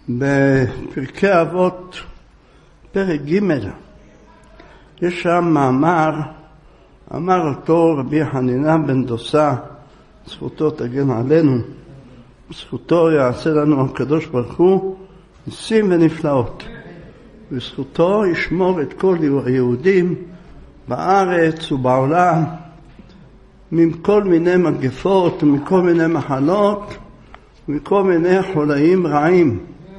בפרקי אבות, פרק ג', יש שם מאמר, אמר אותו רבי חנינא בן דוסה, זכותו תגן עלינו, זכותו יעשה לנו הקדוש ברוך הוא ניסים ונפלאות, וזכותו ישמור את כל היהודים בארץ ובעולם מכל מיני מגפות ומכל מיני מחלות ומכל מיני חולאים רעים,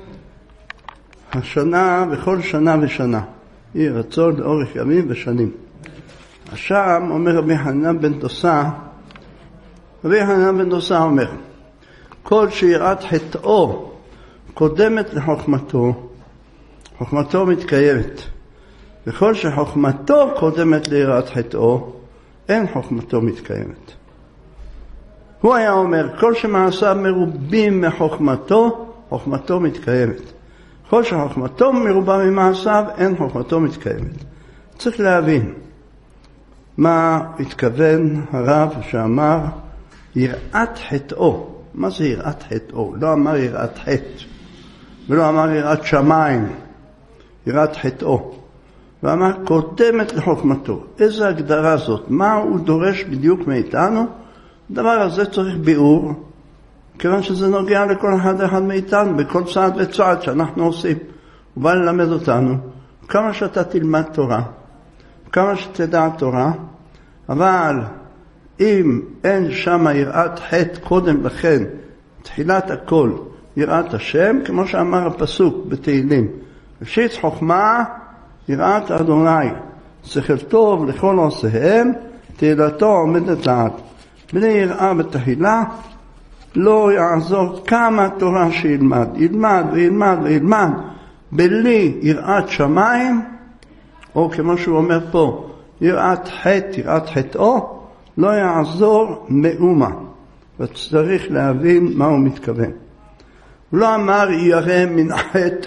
השנה וכל שנה ושנה, יהי רצון לאורך ימים ושנים. שם אומר רבי חנינא בן דוסה, רבי חנינא בן דוסה אומר, כל שיראת חטאו קודמת לחוכמתו, חוכמתו מתקיימת, וכל שחוכמתו קודמת ליראת חטאו, אין חוכמתו מתקיימת. הוא היה אומר, כל שמעשיו מרובים מחוכמתו, חוכמתו מתקיימת. כל שחוכמתו מרובה ממעשיו, אין חוכמתו מתקיימת. צריך להבין מה התכוון הרב שאמר יראת חטאו. מה זה יראת חטאו? לא אמר יראת חטא, ולא אמר יראת שמיים, יראת חטאו. ואמר קודמת לחוכמתו. איזה הגדרה זאת? מה הוא דורש בדיוק מאיתנו? הדבר הזה צריך ביאור, כיוון שזה נוגע לכל אחד מאיתנו, בכל צעד וצעד שאנחנו עושים. הוא בא ללמד אותנו, כמה שאתה תלמד תורה, כמה שתדע תורה, אבל אם אין שם יראת חטא קודם לכן, תחילת הכל, יראת השם, כמו שאמר הפסוק בתהילים, ראשית חוכמה, יראת אדוני, שכל טוב לכל עושיהם, תהילתו עומדת לעד. בלי יראה בתחילה, לא יעזור כמה תורה שילמד, ילמד וילמד וילמד, בלי יראת שמיים, או כמו שהוא אומר פה, יראת חטא, יראת חטאו, לא יעזור מאומה. וצריך להבין מה הוא מתכוון. הוא לא אמר ירא מן החטא,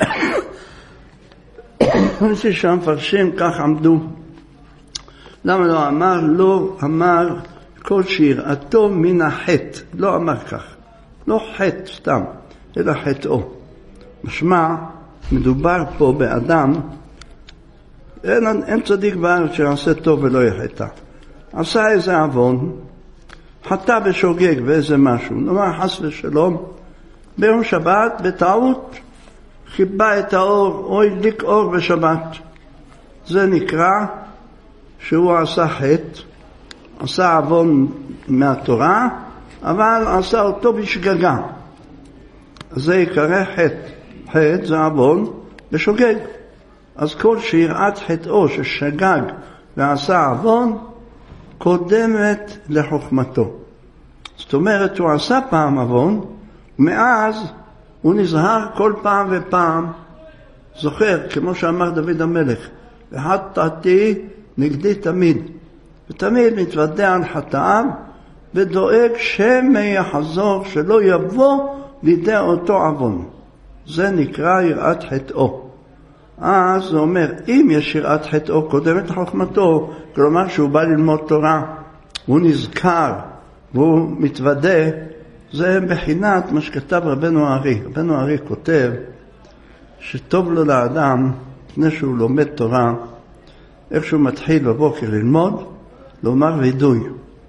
שם פרשים כך עמדו. למה לא אמר? לא אמר כל שיראתו מן החטא, לא אמר כך, לא חטא סתם, אלא חטאו. משמע, מדובר פה באדם, אין צדיק בארץ שעשה טוב ולא יחטא. עשה איזה עוון, חטא בשוגג באיזה משהו, נאמר חס ושלום, ביום שבת בטעות חיבה את האור או הדליק אור בשבת. זה נקרא שהוא עשה חטא, עשה עוון מהתורה, אבל עשה אותו בשגגה. זה יקרא חטא. חטא זה עוון בשוגג. אז כל שיראת חטאו ששגג ועשה עוון, קודמת לחוכמתו. זאת אומרת, הוא עשה פעם עוון, מאז הוא נזהר כל פעם ופעם, זוכר, כמו שאמר דוד המלך, וחטאתי נגדי תמיד. ותמיד מתוודע על חטאיו, ודואג שמא יחזור, שלא יבוא לידי אותו עוון. זה נקרא יראת חטאו. אז הוא אומר, אם יש יראת חטאו קודמת לחוכמתו, כלומר שהוא בא ללמוד תורה, הוא נזכר, והוא מתוודה, זה בחינת מה שכתב רבנו הארי. רבנו הארי כותב שטוב לו לאדם, לפני שהוא לומד תורה, איך שהוא מתחיל בבוקר ללמוד, לומר וידוי.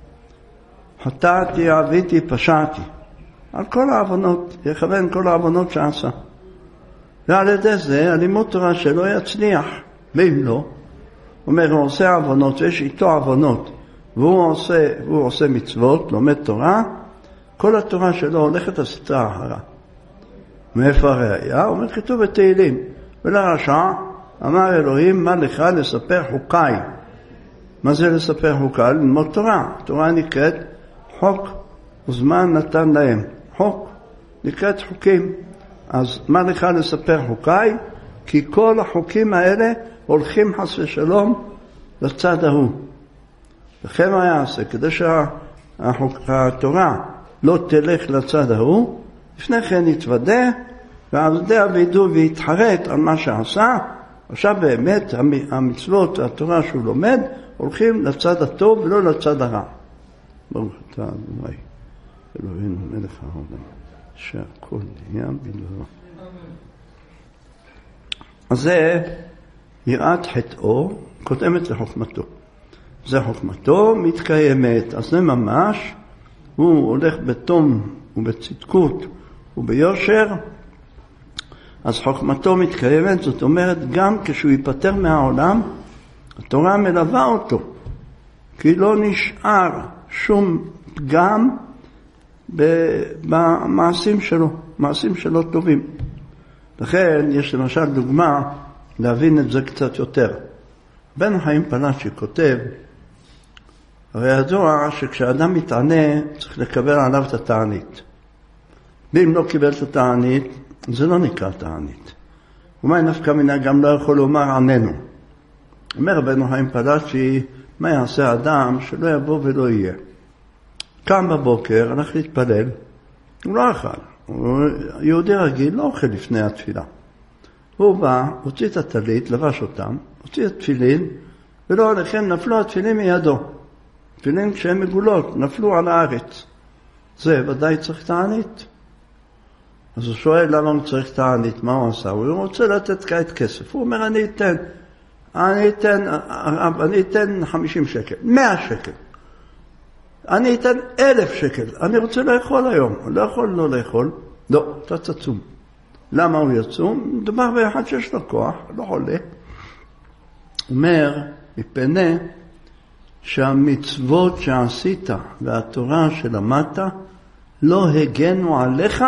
חטאתי, עוויתי, פשעתי. על כל העוונות, יכוון כל העוונות שעשה. ועל ידי זה, הלימוד תורה שלו יצליח. ואם לא, אומר, הוא עושה עוונות, ויש איתו עוונות, והוא עושה מצוות, לומד תורה, כל התורה שלו הולכת הסתרה אחרה. מאיפה הראיה? הוא אומר, כתוב בתהילים, ולרשע אמר אלוהים, מה לך לספר חוקיי? מה זה לספר חוקיי? ללמוד תורה. תורה נקראת חוק, וזמן נתן להם. חוק נקראת חוקים. אז מה לך לספר חוקיי? כי כל החוקים האלה הולכים חס ושלום לצד ההוא. לכן מה יעשה? כדי שהתורה לא תלך לצד ההוא, לפני כן יתוודה, ועל ידי הוידוי ויתחרט על מה שעשה. עכשיו באמת המצוות, התורה שהוא לומד, הולכים לצד הטוב ולא לצד הרע. ברוך אתה אדוני אלוהינו מלך העולם, שהכל נהיה בדברו. אז זה יראת חטאו קודמת לחוכמתו. זה חוכמתו מתקיימת, אז זה ממש, הוא הולך בתום ובצדקות וביושר, אז חוכמתו מתקיימת, זאת אומרת גם כשהוא ייפטר מהעולם, התורה מלווה אותו, כי לא נשאר שום פגם במעשים שלו, מעשים שלו טובים. לכן יש למשל דוגמה להבין את זה קצת יותר. בן חיים פלאצ'י כותב, הרי ידוע שכשאדם מתענה צריך לקבל עליו את התענית. ואם לא קיבל את התענית, זה לא נקרא תענית. ומה נפקא מינה גם לא יכול לומר עננו. אומר בן חיים פלאצ'י, מה יעשה אדם שלא יבוא ולא יהיה? קם בבוקר, הלך להתפלל, הוא לא אכל. יהודי רגיל לא אוכל לפני התפילה. הוא בא, הוציא את הטלית, לבש אותם, הוציא את תפילין, ולא לכן נפלו התפילין מידו. תפילין כשהם מגולות, נפלו על הארץ. זה ודאי צריך תענית. אז הוא שואל למה הוא צריך תענית, מה הוא עשה? הוא רוצה לתת כעת כסף. הוא אומר, אני אתן 50 שקל, 100 שקל. אני אתן 1,000 שקל. אני רוצה לאכול היום. הוא לא יכול לא לאכול. לא, אתה תצום. למה הוא יצום? מדובר באחד שיש לו כוח, לא חולה. אומר, מפני שהמצוות שעשית והתורה שלמדת לא הגנו עליך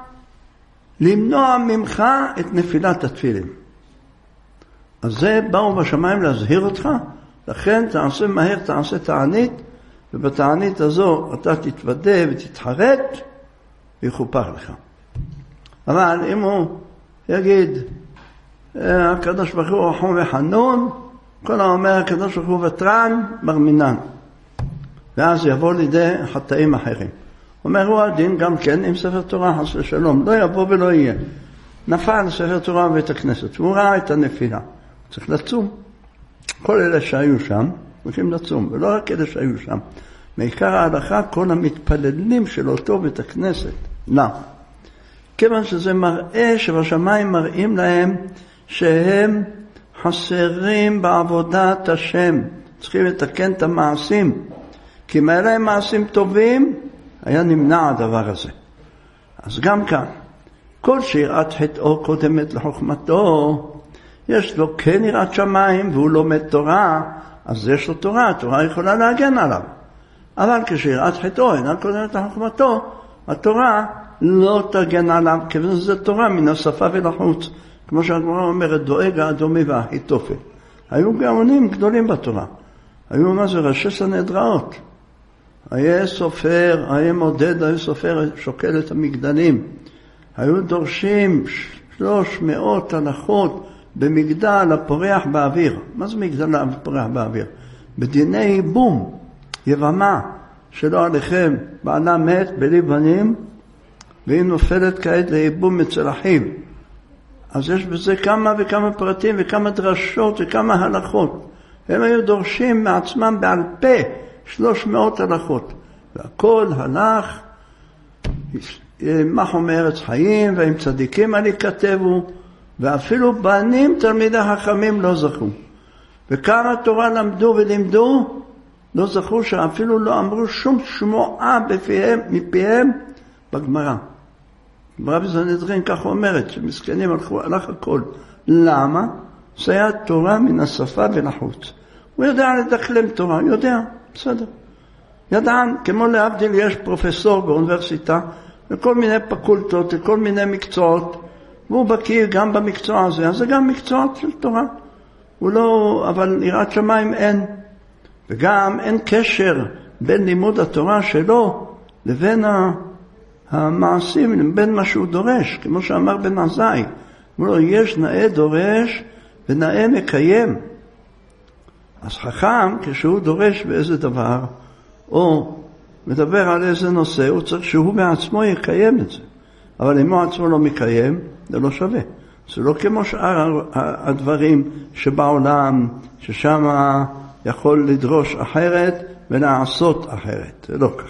למנוע ממך את נפילת התפילין. אז זה באו בשמיים להזהיר אותך, לכן תעשה מהר, תעשה תענית, ובתענית הזו אתה תתוודה ותתחרט ויכופר לך. אבל אם הוא יגיד, הקדוש ברוך הוא רחום וחנון, כל האומר הקדוש ברוך הוא ותרן, מרמינן. ואז יבוא לידי חטאים אחרים. אומר הוא הדין גם כן עם ספר תורה, חס ושלום, לא יבוא ולא יהיה. נפל ספר תורה בבית הכנסת, והוא ראה את הנפילה. צריך לצום. כל אלה שהיו שם, צריכים לצום, ולא רק אלה שהיו שם. מעיקר ההלכה, כל המתפללים של אותו בית הכנסת. למה? כיוון שזה מראה שבשמיים מראים להם שהם חסרים בעבודת השם. צריכים לתקן את המעשים. כי אם היה להם מעשים טובים, היה נמנע הדבר הזה. אז גם כאן, כל שיראת חטאו קודמת לחוכמתו, יש לו כן יראת שמיים והוא לומד תורה, אז יש לו תורה, התורה יכולה להגן עליו. אבל כשיראת חטאו אינה קודמת לחוכמתו, התורה לא תגן עליו, כיוון שזה תורה מן השפה ולחוץ. כמו שהגמרא אומרת, דואג האדומי והאחיתופל. היו גאונים גדולים בתורה. היו מה זה ראשי סנהדראות. היה סופר, היה מודד, היה סופר שוקל את המגדלים. היו דורשים 300 הלכות במגדל הפורח באוויר. מה זה מגדל הפורח באוויר? בדיני ייבום, יבמה, שלא עליכם, בעלה מת בלי בנים, והיא נופלת כעת לייבום אצל אחיו. אז יש בזה כמה וכמה פרטים וכמה דרשות וכמה הלכות. הם היו דורשים מעצמם בעל פה 300 הלכות. והכל הלך, מחו מארץ חיים, והם צדיקים עלי כתבו, ואפילו בנים תלמידי חכמים לא זכו. וכמה תורה למדו ולימדו, לא זכו שאפילו לא אמרו שום שמועה מפיהם בגמרא. גמרא בסנהדרין כך אומרת, שמסכנים הלך הכל. למה? זה היה תורה מן השפה ולחוץ. הוא יודע לדקלם תורה, יודע, בסדר. ידען, כמו להבדיל יש פרופסור באוניברסיטה, וכל מיני פקולטות, וכל מיני מקצועות, והוא בקיא גם במקצוע הזה, אז זה גם מקצועות של תורה. הוא לא, אבל יראת שמיים אין. וגם אין קשר בין לימוד התורה שלו לבין המעשים, בין מה שהוא דורש, כמו שאמר בן עזאי. הוא אומר, יש נאה דורש ונאה מקיים. אז חכם, כשהוא דורש באיזה דבר, או מדבר על איזה נושא, הוא צריך שהוא בעצמו יקיים את זה. אבל אם הוא עצמו לא מקיים, זה לא שווה. זה לא כמו שאר הדברים שבעולם, ששם יכול לדרוש אחרת ולעשות אחרת. זה לא כך.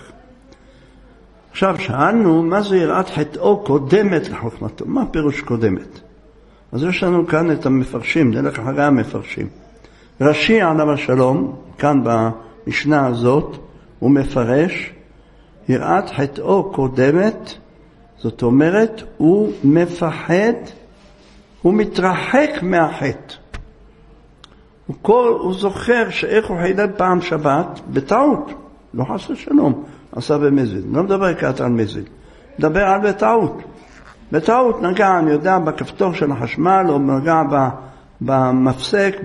עכשיו שאלנו, מה זה יראת חטאו קודמת לחוכמתו? מה פירוש קודמת? אז יש לנו כאן את המפרשים, נלך אחרי המפרשים. רש"י עליו השלום, כאן במשנה הזאת, הוא מפרש, יראת חטאו קודמת, זאת אומרת, הוא מפחד, הוא מתרחק מהחטא. הוא זוכר שאיך הוא חילל פעם שבת, בטעות, לא חס ושלום, עשה במזיד. לא מדבר כעת על מזיד, מדבר על בטעות. בטעות נגע, אני יודע, בכפתור של החשמל, או נגע במפסק,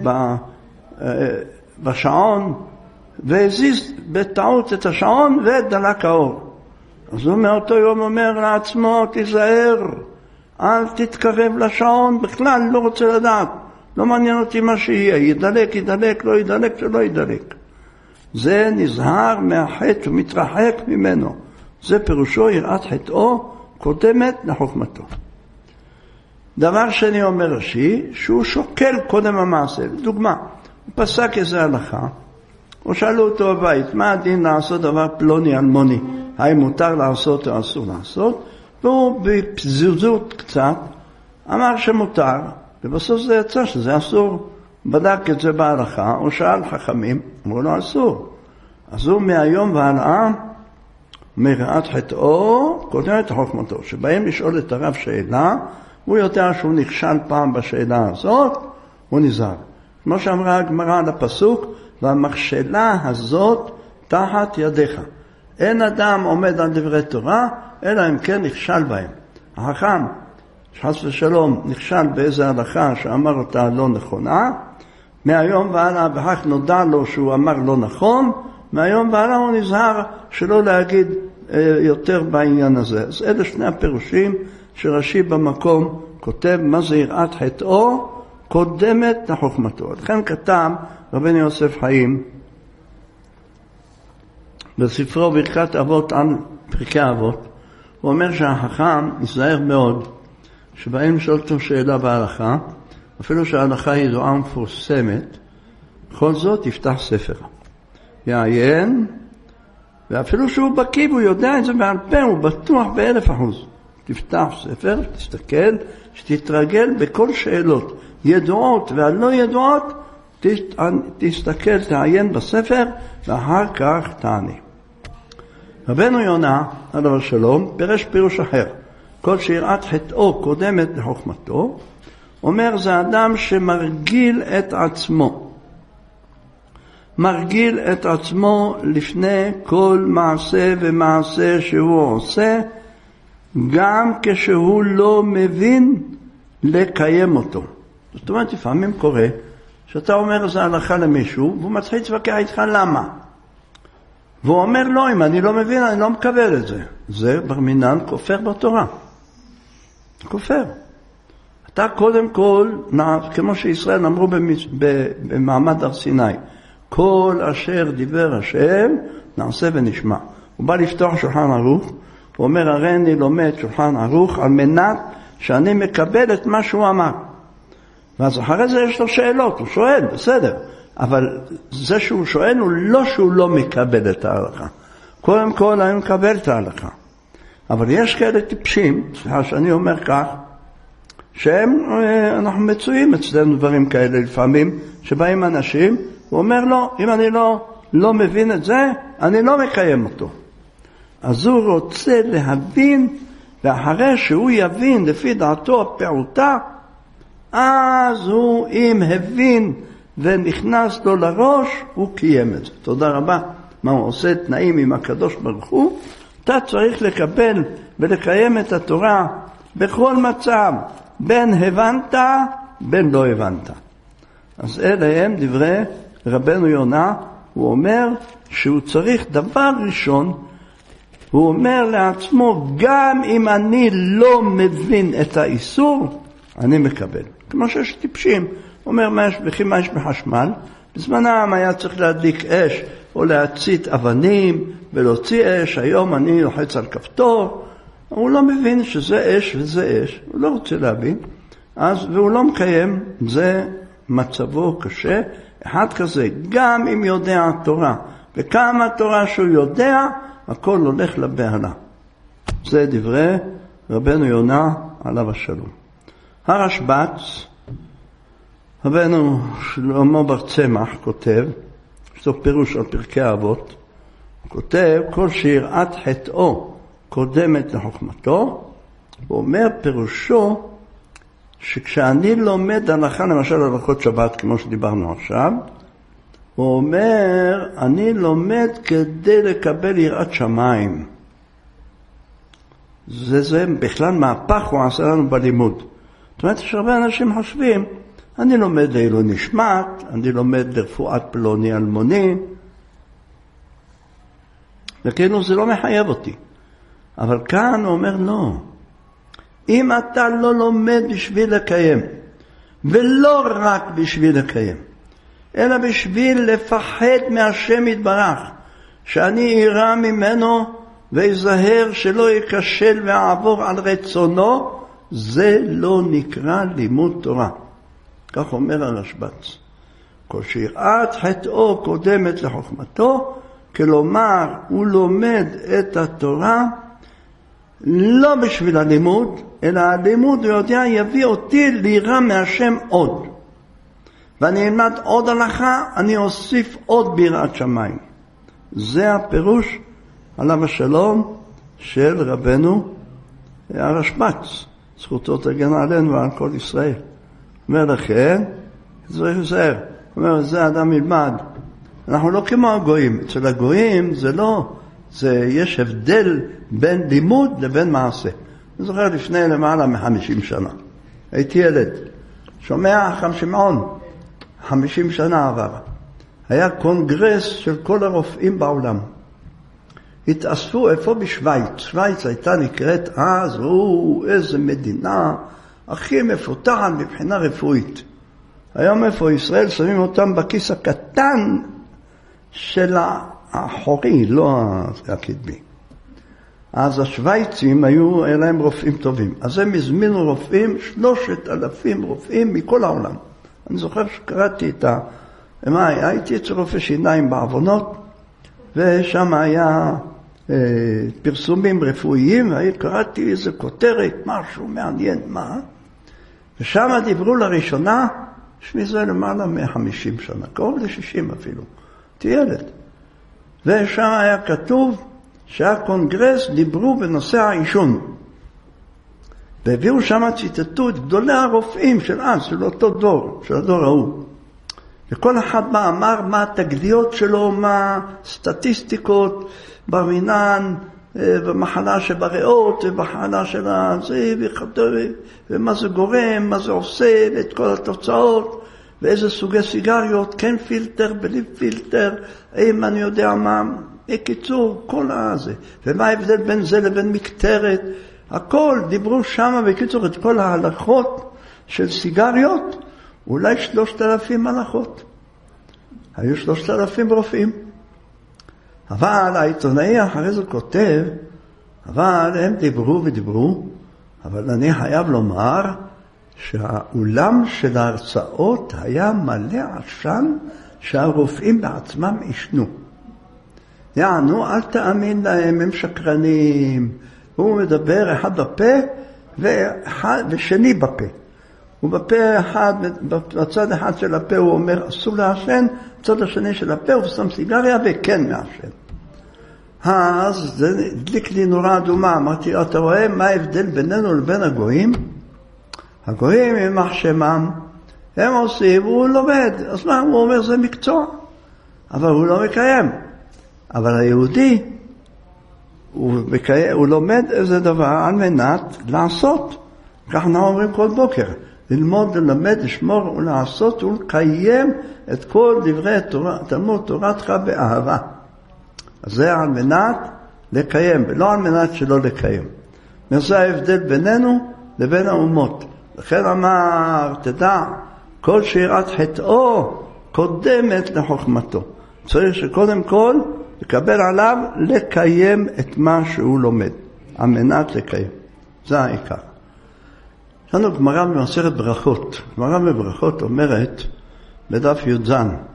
בשעון, והזיז בטעות את השעון ודלק האור. אז הוא מאותו יום אומר לעצמו, תיזהר, אל תתקרב לשעון, בכלל לא רוצה לדעת, לא מעניין אותי מה שיהיה, ידלק, ידלק, לא ידלק, שלא ידלק. זה נזהר מהחטא ומתרחק ממנו. זה פירושו יראת חטאו קודמת לחוכמתו. דבר שני אומר רש"י, שהוא שוקל קודם המעשה. דוגמה, הוא פסק איזה הלכה, או שאלו אותו בבית, מה הדין לעשות דבר פלוני אלמוני? האם מותר לעשות או אסור לעשות? והוא בפזיזות קצת אמר שמותר, ובסוף זה יצא שזה אסור. בדק את זה בהלכה, או שאל חכמים, אמרו לו אסור. אז הוא מהיום והלאה, מראת חטאו, קודמת לחוכמתו. שבאים לשאול את הרב שאלה, הוא יודע שהוא נכשל פעם בשאלה הזאת, הוא נזהר. כמו שאמרה הגמרא על הפסוק, והמכשלה הזאת תחת ידיך. אין אדם עומד על דברי תורה, אלא אם כן נכשל בהם. החכם, חס ושלום, נכשל באיזה הלכה שאמר אותה לא נכונה, מהיום והלאה, וכך נודע לו שהוא אמר לא נכון, מהיום והלאה הוא נזהר שלא להגיד יותר בעניין הזה. אז אלה שני הפירושים שרש"י במקום כותב מה זה יראת חטאו קודמת לחוכמתו. לכן כתב רבנו יוסף חיים בספרו ברכת אבות על פרקי אבות, הוא אומר שהחכם נזהר מאוד שבאים לשאול אותו שאלה בהלכה, אפילו שההלכה היא ידועה מפורסמת, בכל זאת יפתח ספר, יעיין, ואפילו שהוא בקיא והוא יודע את זה בעל פה, הוא בטוח ב1,000%. תפתח ספר, תסתכל, שתתרגל בכל שאלות, ידועות והלא ידועות, תסתכל, תעיין בספר, ואחר כך תענה. רבנו יונה, עליו השלום, פירש פירוש אחר. כל שיראת חטאו קודמת לחוכמתו, אומר זה אדם שמרגיל את עצמו. מרגיל את עצמו לפני כל מעשה ומעשה שהוא עושה, גם כשהוא לא מבין לקיים אותו. זאת אומרת, לפעמים קורה שאתה אומר זה הלכה למישהו, והוא מתחיל להתווכח איתך למה. והוא אומר לא, אם אני לא מבין, אני לא מקבל את זה. זה בר מינן כופר בתורה. כופר. אתה קודם כל, כמו שישראל אמרו במעמד הר סיני, כל אשר דיבר השם, נעשה ונשמע. הוא בא לפתוח שולחן ערוך, הוא אומר, הרי אני לומד שולחן ערוך על מנת שאני מקבל את מה שהוא אמר. ואז אחרי זה יש לו שאלות, הוא שואל, בסדר. אבל זה שהוא שואל הוא לא שהוא לא מקבל את ההלכה. קודם כל אני מקבל את ההלכה. אבל יש כאלה טיפשים, שאני אומר כך, אנחנו מצויים אצלנו דברים כאלה לפעמים, שבאים אנשים, הוא אומר לא, אם אני לא מבין את זה, אני לא מקיים אותו. אז הוא רוצה להבין, ואחרי שהוא יבין לפי דעתו הפעוטה, אז הוא אם הבין ונכנס לו לראש, הוא קיים את זה. תודה רבה. מה הוא עושה? תנאים עם הקדוש ברוך הוא. אתה צריך לקבל ולקיים את התורה בכל מצב, בין הבנת, בין לא הבנת. אז אלה הם דברי רבנו יונה. הוא אומר שהוא צריך דבר ראשון, הוא אומר לעצמו, גם אם אני לא מבין את האיסור, אני מקבל. כמו שיש טיפשים, הוא אומר, מה יש בחשמל? בזמנם היה צריך להדליק אש, או להצית אבנים, ולהוציא אש. היום אני לוחץ על כפתור. הוא לא מבין שזה אש וזה אש. הוא לא רוצה להבין. והוא לא מקיים. זה מצבו קשה. אחד כזה, גם אם יודע התורה, וכמה תורה שהוא יודע, הכל הולך לבהלה. זה דברי רבנו יונה עליו השלום. הרשב"ץ, רבנו שלמה בר צמח כותב, יש לו פירוש על פרקי האבות, הוא כותב, כל שיראת חטאו קודמת לחוכמתו, הוא אומר פירושו, שכשאני לומד הלכה, למשל הלכות שבת, כמו שדיברנו עכשיו, הוא אומר, אני לומד כדי לקבל יראת שמיים. זה בכלל מהפך הוא עשה לנו בלימוד. זאת אומרת, יש הרבה אנשים חושבים, אני לומד לעילוי נשמת, אני לומד לרפואת פלוני אלמוני, וכאילו זה לא מחייב אותי. אבל כאן הוא אומר, לא. אם אתה לא לומד בשביל לקיים, ולא רק בשביל לקיים, אלא בשביל לפחד מהשם יתברך, שאני אירא ממנו ויזהר שלא יקשל ויעבור על רצונו, זה לא נקרא לימוד תורה. כך אומר הרשב"ץ. כל שיראת חטאו קודמת לחוכמתו, כלומר הוא לומד את התורה לא בשביל הלימוד, אלא הלימוד הוא יודע יביא אותי לירא מהשם עוד. ואני אלמד עוד הלכה, אני אוסיף עוד ביראת שמיים. זה הפירוש עליו השלום של רבנו הרשב"ץ. זכותו תגן עלינו ועל כל ישראל. אומר לכן, צריך לזהר. אומר, זה אדם ילמד. אנחנו לא כמו הגויים. אצל הגויים זה לא, יש הבדל בין לימוד לבין מעשה. אני זוכר לפני למעלה מ-50 שנה. הייתי ילד. שומע חכם שמעון. 50 שנה עבר. היה קונגרס של כל הרופאים בעולם. התאספו איפה בשוויץ. שוויץ הייתה נקראת אז, איזה מדינה הכי מפותחת מבחינה רפואית. היום איפה ישראל שמים אותם בכיס הקטן של האחורי, לא הקדמי. אז השוויצים היה להם רופאים טובים. אז הם הזמינו רופאים, 3,000 רופאים מכל העולם. אני זוכר שקראתי הייתי אצל רופא שיניים בעוונות, ושם היה פרסומים רפואיים, קראתי איזה כותרת, משהו מעניין, מה? ושם דיברו לראשונה, שמזה למעלה מ-50 שנה, קרוב ל-60 אפילו, ילד. ושם היה כתוב שהקונגרס דיברו בנושא העישון. והביאו שם, ציטטו את גדולי הרופאים של אז, של אותו דור, של הדור ההוא. וכל אחד בא אמר מה התגליות שלו, מה סטטיסטיקות במינן, במחלה שבריאות, ובמחלה של הזה, ומה זה גורם, מה זה עושה, ואת כל התוצאות, ואיזה סוגי סיגריות, כן פילטר, בלי פילטר, אם אני יודע מה, בקיצור, כל הזה. ומה ההבדל בין זה לבין מקטרת, הכל, דיברו שם בקיצור את כל ההלכות של סיגריות, אולי 3,000 הלכות. היו 3,000 רופאים. אבל העיתונאי אחרי זה כותב, אבל הם דיברו ודיברו, אבל אני חייב לומר שהאולם של ההרצאות היה מלא עשן שהרופאים בעצמם ישנו. יענו, אל תאמין להם, הם שקרנים. הוא מדבר אחד בפה ושני בפה. ובפה אחד, בצד אחד של הפה הוא אומר אסור לעשן, בצד השני של הפה הוא שם סיגריה וכן מעשן. אז זה הדליק לי נורה אדומה, אמרתי, אתה רואה מה ההבדל בינינו לבין הגויים? הגויים עם מחשמם, הם עושים, הוא לומד, אז מה הוא אומר? זה מקצוע, אבל הוא לא מקיים. אבל היהודי, הוא לומד איזה דבר על מנת לעשות. כך אנחנו אומרים כל בוקר, ללמוד, ללמד, לשמור ולעשות ולקיים את כל דברי תלמוד תורתך באהבה. אז זה על מנת לקיים, ולא על מנת שלא לקיים. וזה ההבדל בינינו לבין האומות. לכן אמר, תדע, כל שירת חטאו קודמת לחוכמתו. צריך שקודם כל לקבל עליו לקיים את מה שהוא לומד, על מנת לקיים. זה העיקר. יש לנו גמרא במסכת ברכות. גמרא בברכות אומרת בדף י"ז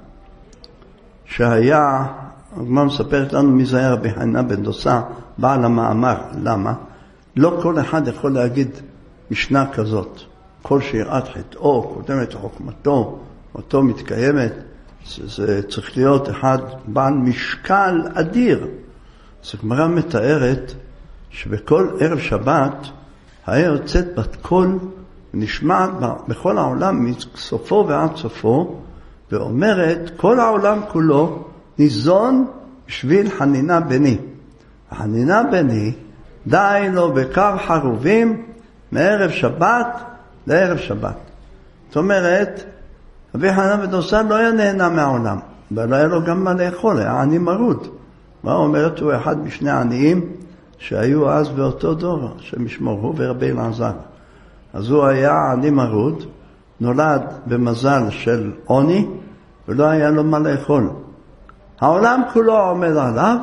שהיה, הגמרא מספרת לנו מי זה היה רבי חנינא בן דוסא, בעל המאמר. למה? לא כל אחד יכול להגיד משנה כזאת. כל שיראת חטאו, קודמת לחוכמתו, אותו מתקיימת, זה צריך להיות אחד בעל משקל אדיר. אז הגמרא מתארת שבכל ערב שבת היה יוצאת בת קול ונשמעת בכל העולם מסופו ועד סופו, ואומרת כל העולם כולו ניזון בשביל חנינה בני. החנינה בני די לו בקו חרובים מערב שבת לערב שבת. זאת אומרת, רבי חנניה בן דוסא לא היה נהנה מהעולם, אבל היה לו גם מה לאכול, היה עני מרוד. מה אומרת? הוא אחד משני עניים שהיו אז באותו דור, שמשמור הוא ורבי אלעזר. אז הוא היה עני מרוד, נולד במזל של עוני, ולא היה לו מה לאכול. העולם כולו עומד עליו,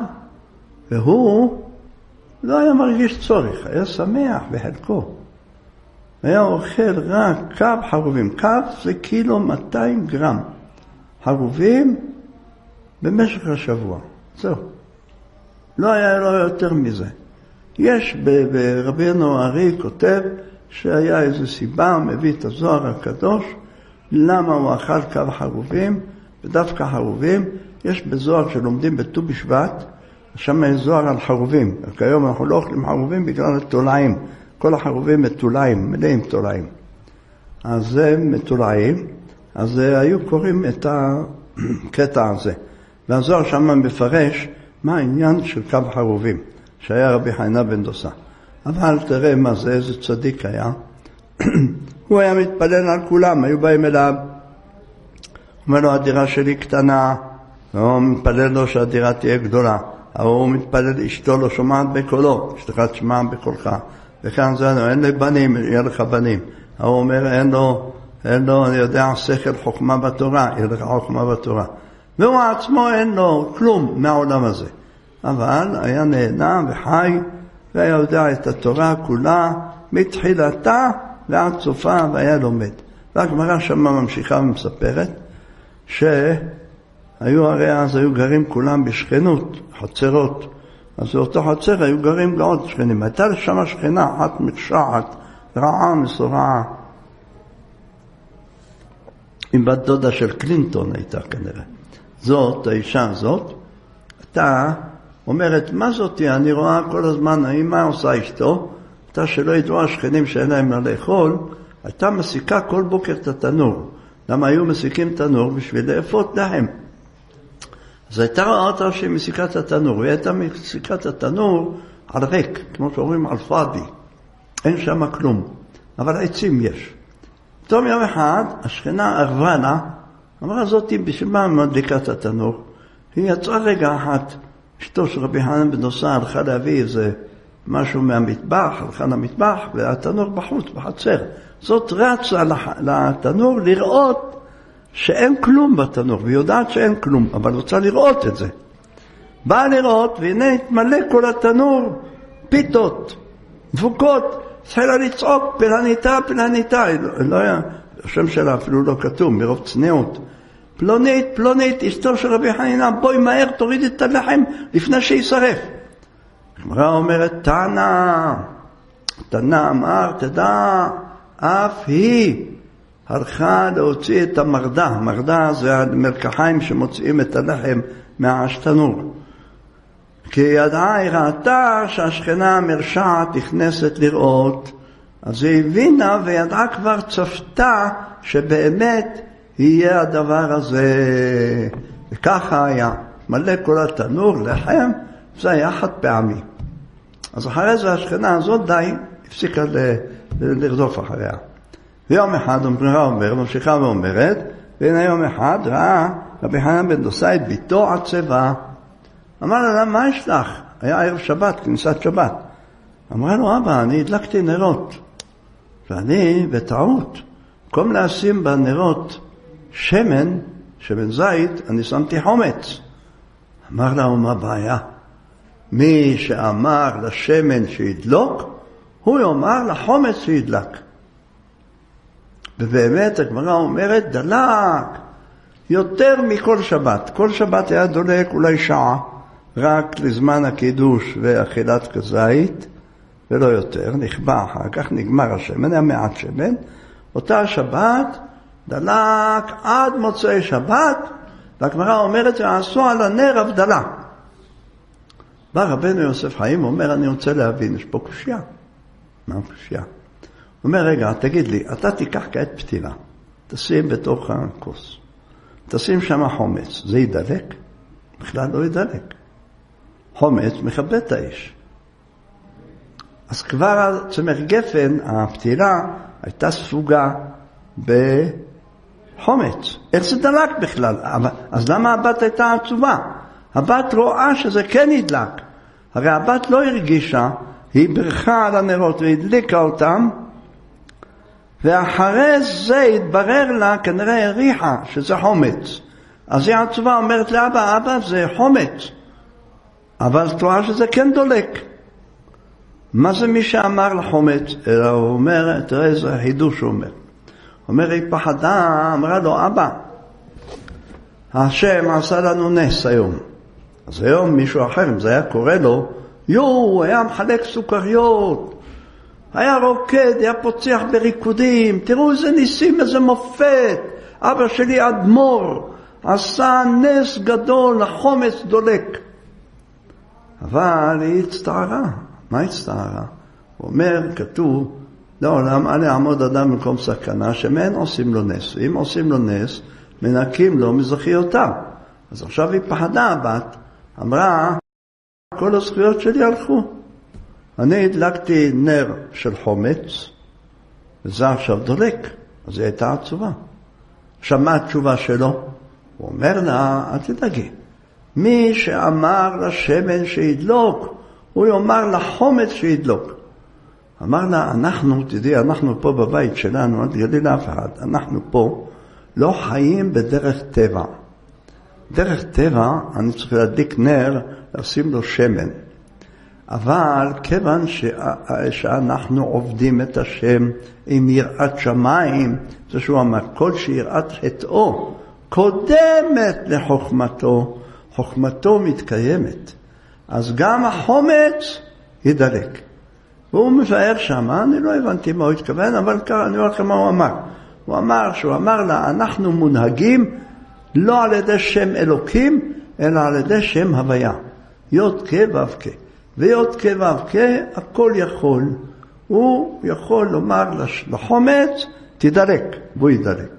והוא לא היה מרגיש צורך, היה שמח בחלקו. היה אוכל רק קו חרובים. קו זה 200 גרם חרובים במשך השבוע. זהו. לא היה לו יותר מזה. יש ברבינו הארי כותב שהיה איזו סיבה, מביא את הזוהר הקדוש, למה הוא אכל קו חרובים, ודווקא חרובים. יש בזוהר שלומדים בט"ו בשבט, שם יש זוהר על חרובים. כיום אנחנו לא אוכלים חרובים בגלל התולעים. כל החרובים מתולעים, מלאים תולעים. אז זה מתולעים, אז היו קוראים את הקטע הזה. והזוהר שם מפרש מה העניין של קו חרובים, שהיה רבי חנינא בן דוסא. אבל תראה מה זה, איזה צדיק היה. הוא היה מתפלל על כולם, היו באים אליו. אומר לו, הדירה שלי קטנה, והוא מתפלל לו שהדירה תהיה גדולה. הוא מתפלל, אשתו לא שומעת בקולו, אשתך תשמע בקולך. וכאן זה, אין לי בנים, יהיה לך בנים. הוא אומר, אין לו, אני יודע, שכל חוכמה בתורה, יהיה לך חוכמה בתורה. והוא עצמו אין לו כלום מהעולם הזה. אבל היה נהנה וחי, והיה יודע את התורה כולה, מתחילתה ועד סופה, והיה לומד. והגמרא שמה ממשיכה ומספרת, שהיו הרי אז היו גרים כולם בשכנות, חצרות, אז באותו חצר היו גרים לעוד שכנים. הייתה לשם שכנה אחת מרשעת, רעה מסורעה. עם בת דודה של קלינטון הייתה כנראה. זאת, האישה הזאת, הייתה אומרת, מה זאתי? אני רואה כל הזמן, מה עושה אשתו? הייתה שלא ידעו השכנים שאין להם מה לאכול, הייתה מסיקה כל בוקר את התנור. למה היו מסיקים תנור? בשביל לאפות לחם. אז הייתה רואה אותה שהיא מסיקה את התנור, והיא הייתה מסיקה את התנור על ריק, כמו שאומרים על פאדי. אין שם כלום, אבל עצים יש. פתאום יום אחד, השכנה ערבה לה, אמרה זאתי, בשביל מה מדליקה את התנור? היא יצאה רגע אחת, אשתו של רבי חנינא בן דוסא הלכה להביא איזה משהו מהמטבח, הלכה למטבח, והתנור בחוץ, בחצר. זאת רצה לתנור לראות שאין כלום בתנור, והיא יודעת שאין כלום, אבל רוצה לראות את זה. באה לראות, והנה התמלא כל התנור, פיתות, דבוקות, התחילה לצעוק, פלניתה, פלניתה, לא היה, השם שלה אפילו לא כתוב, מרוב צניעות. פלונית, פלונית, אשתו של רבי חנינא, בואי מהר, תוריד את הלחם לפני שישרף. הגמרא אומרת, תנא אמר, תדע, אף היא הלכה להוציא את המרדה. מרדה זה המרקחיים שמוציאים את הלחם מהתנור. כי ידעה, היא ראתה שהשכנה המרשעת נכנסת לראות, אז היא הבינה וידעה כבר צפתה שבאמת יהיה הדבר הזה. וככה היה, מלא כל התנור לחם, זה היה חד פעמי. אז אחרי זה השכנה הזאת די הפסיקה לרדוף אחריה. ויום אחד ממשיכה ואומרת, והנה יום אחד ראה רבי חנינא בן דוסא את ביתו עצבה. אמר לה, מה יש לך? היה ערב שבת, כניסת שבת. אמרה לו, אבא, אני הדלקתי נרות. ואני, בטעות, במקום לשים בנרות שמן זית, אני שמתי חומץ. אמר לה, מה הבעיה? מי שאמר לשמן שידלוק, הוא יאמר לחומץ שידלק. ובאמת הגמרא אומרת, דלק יותר מכל שבת. כל שבת היה דולק אולי שעה, רק לזמן הקידוש ואכילת כזית, ולא יותר, נכבה אחר כך, נגמר השמן, היה מעט שמן, אותה שבת דלק עד מוצאי שבת, והגמרא אומרת שעשו על הנר הבדלה. בא רבנו יוסף חיים, אומר, אני רוצה להבין, יש פה קושיה. מה קושיה? הוא אומר, רגע, תגיד לי, אתה תיקח כעת פתילה, תשים בתוך הכוס, תשים שם חומץ, זה ידלק? בכלל לא ידלק. חומץ מכבה את האש. אז כבר צמח גפן, הפתילה, הייתה ספוגה בחומץ. איך זה דלק בכלל? אז למה הבת הייתה עצובה? הבת רואה שזה כן ידלק. הרי הבת לא הרגישה, היא ברכה על הנרות והדליקה אותם, ואחרי זה התברר לה, כנראה הריחה שזה חומץ. אז היא עצובה אומרת לאבא, אבא זה חומץ. אבל את רואה שזה כן דולק. מה זה מי שאמר לחומץ? אלא הוא אומר, תראה איזה חידוש הוא אומר. הוא אומר, היא פחדה, אמרה לו, אבא, השם עשה לנו נס היום. אז היום מישהו אחר, אם זה היה קורא לו, הוא היה מחלק סוכריות, היה רוקד, היה פוצח בריקודים, תראו איזה ניסים, איזה מופת. אבא שלי אדמו"ר, עשה נס גדול, החומץ דולק. אבל היא הצטערה. מה הצטערה? הוא אומר, כתוב, לעולם אל יעמוד אדם במקום סכנה, שמאין עושים לו נס. ואם עושים לו נס, מנקים לו מזכיותיו. אז עכשיו היא פחדה הבת, אמרה, כל הזכויות שלי הלכו. אני הדלקתי נר של חומץ, וזה עכשיו דולק. אז היא הייתה עצובה. שמעה התשובה שלו, הוא אומר לה, אל תדאגי. מי שאמר לשמן שידלוק, הוא יאמר לחומץ שידלוק. אמר לה, אנחנו פה בבית שלנו, אל תגדי לאף אחד, אנחנו פה לא חיים בדרך טבע. דרך טבע אני צריך להדליק נר, לשים לו שמן. אבל כיוון שאנחנו עובדים את השם עם יראת שמיים, זה שהוא אמר, כל שיראת חטאו קודמת לחוכמתו, חוכמתו מתקיימת. אז גם החומץ ידלק. והוא מבאר שם, אני לא הבנתי מה הוא התכוון, אבל אני אומר לכם מה הוא אמר. שהוא אמר לה, אנחנו מונהגים לא על ידי שם אלוקים, אלא על ידי שם הוויה. יוד כה וו כה. ויוד כה וו כה, הכל יכול. הוא יכול לומר לחומץ, תדלק, והוא ידלק.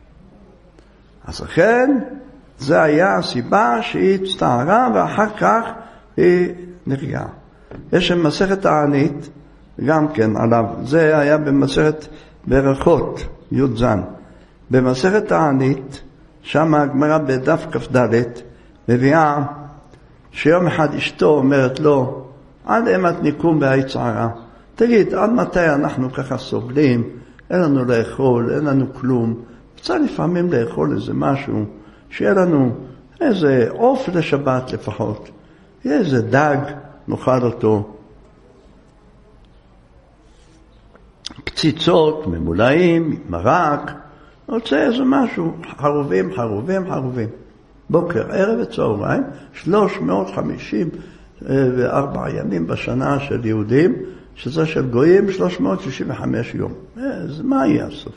אז לכן, זה היה הסיבה שהיא הצטערה, ואחר כך היא נרגעה. יש במסכת הענית, גם כן עליו, זה היה במסכת ברכות, י' זן. במסכת הענית, שם הגמרא בדף כ"ד, מביאה שיום אחד אשתו אומרת לו, עד אימת ניקום בהיצערה. תגיד, עד מתי אנחנו ככה סובלים, אין לנו לאכול, אין לנו כלום. רוצה לפעמים לאכול איזה משהו, שיהיה לנו איזה עוף לשבת לפחות. יהיה איזה דג, נאכל אותו. קציצות, ממולאים, מרק. רוצה איזה משהו, חרובים. בוקר, ערב וצהריים, 354 ימים בשנה של יהודים, שזה של גויים 365 יום. אז מה יהיה הסוף?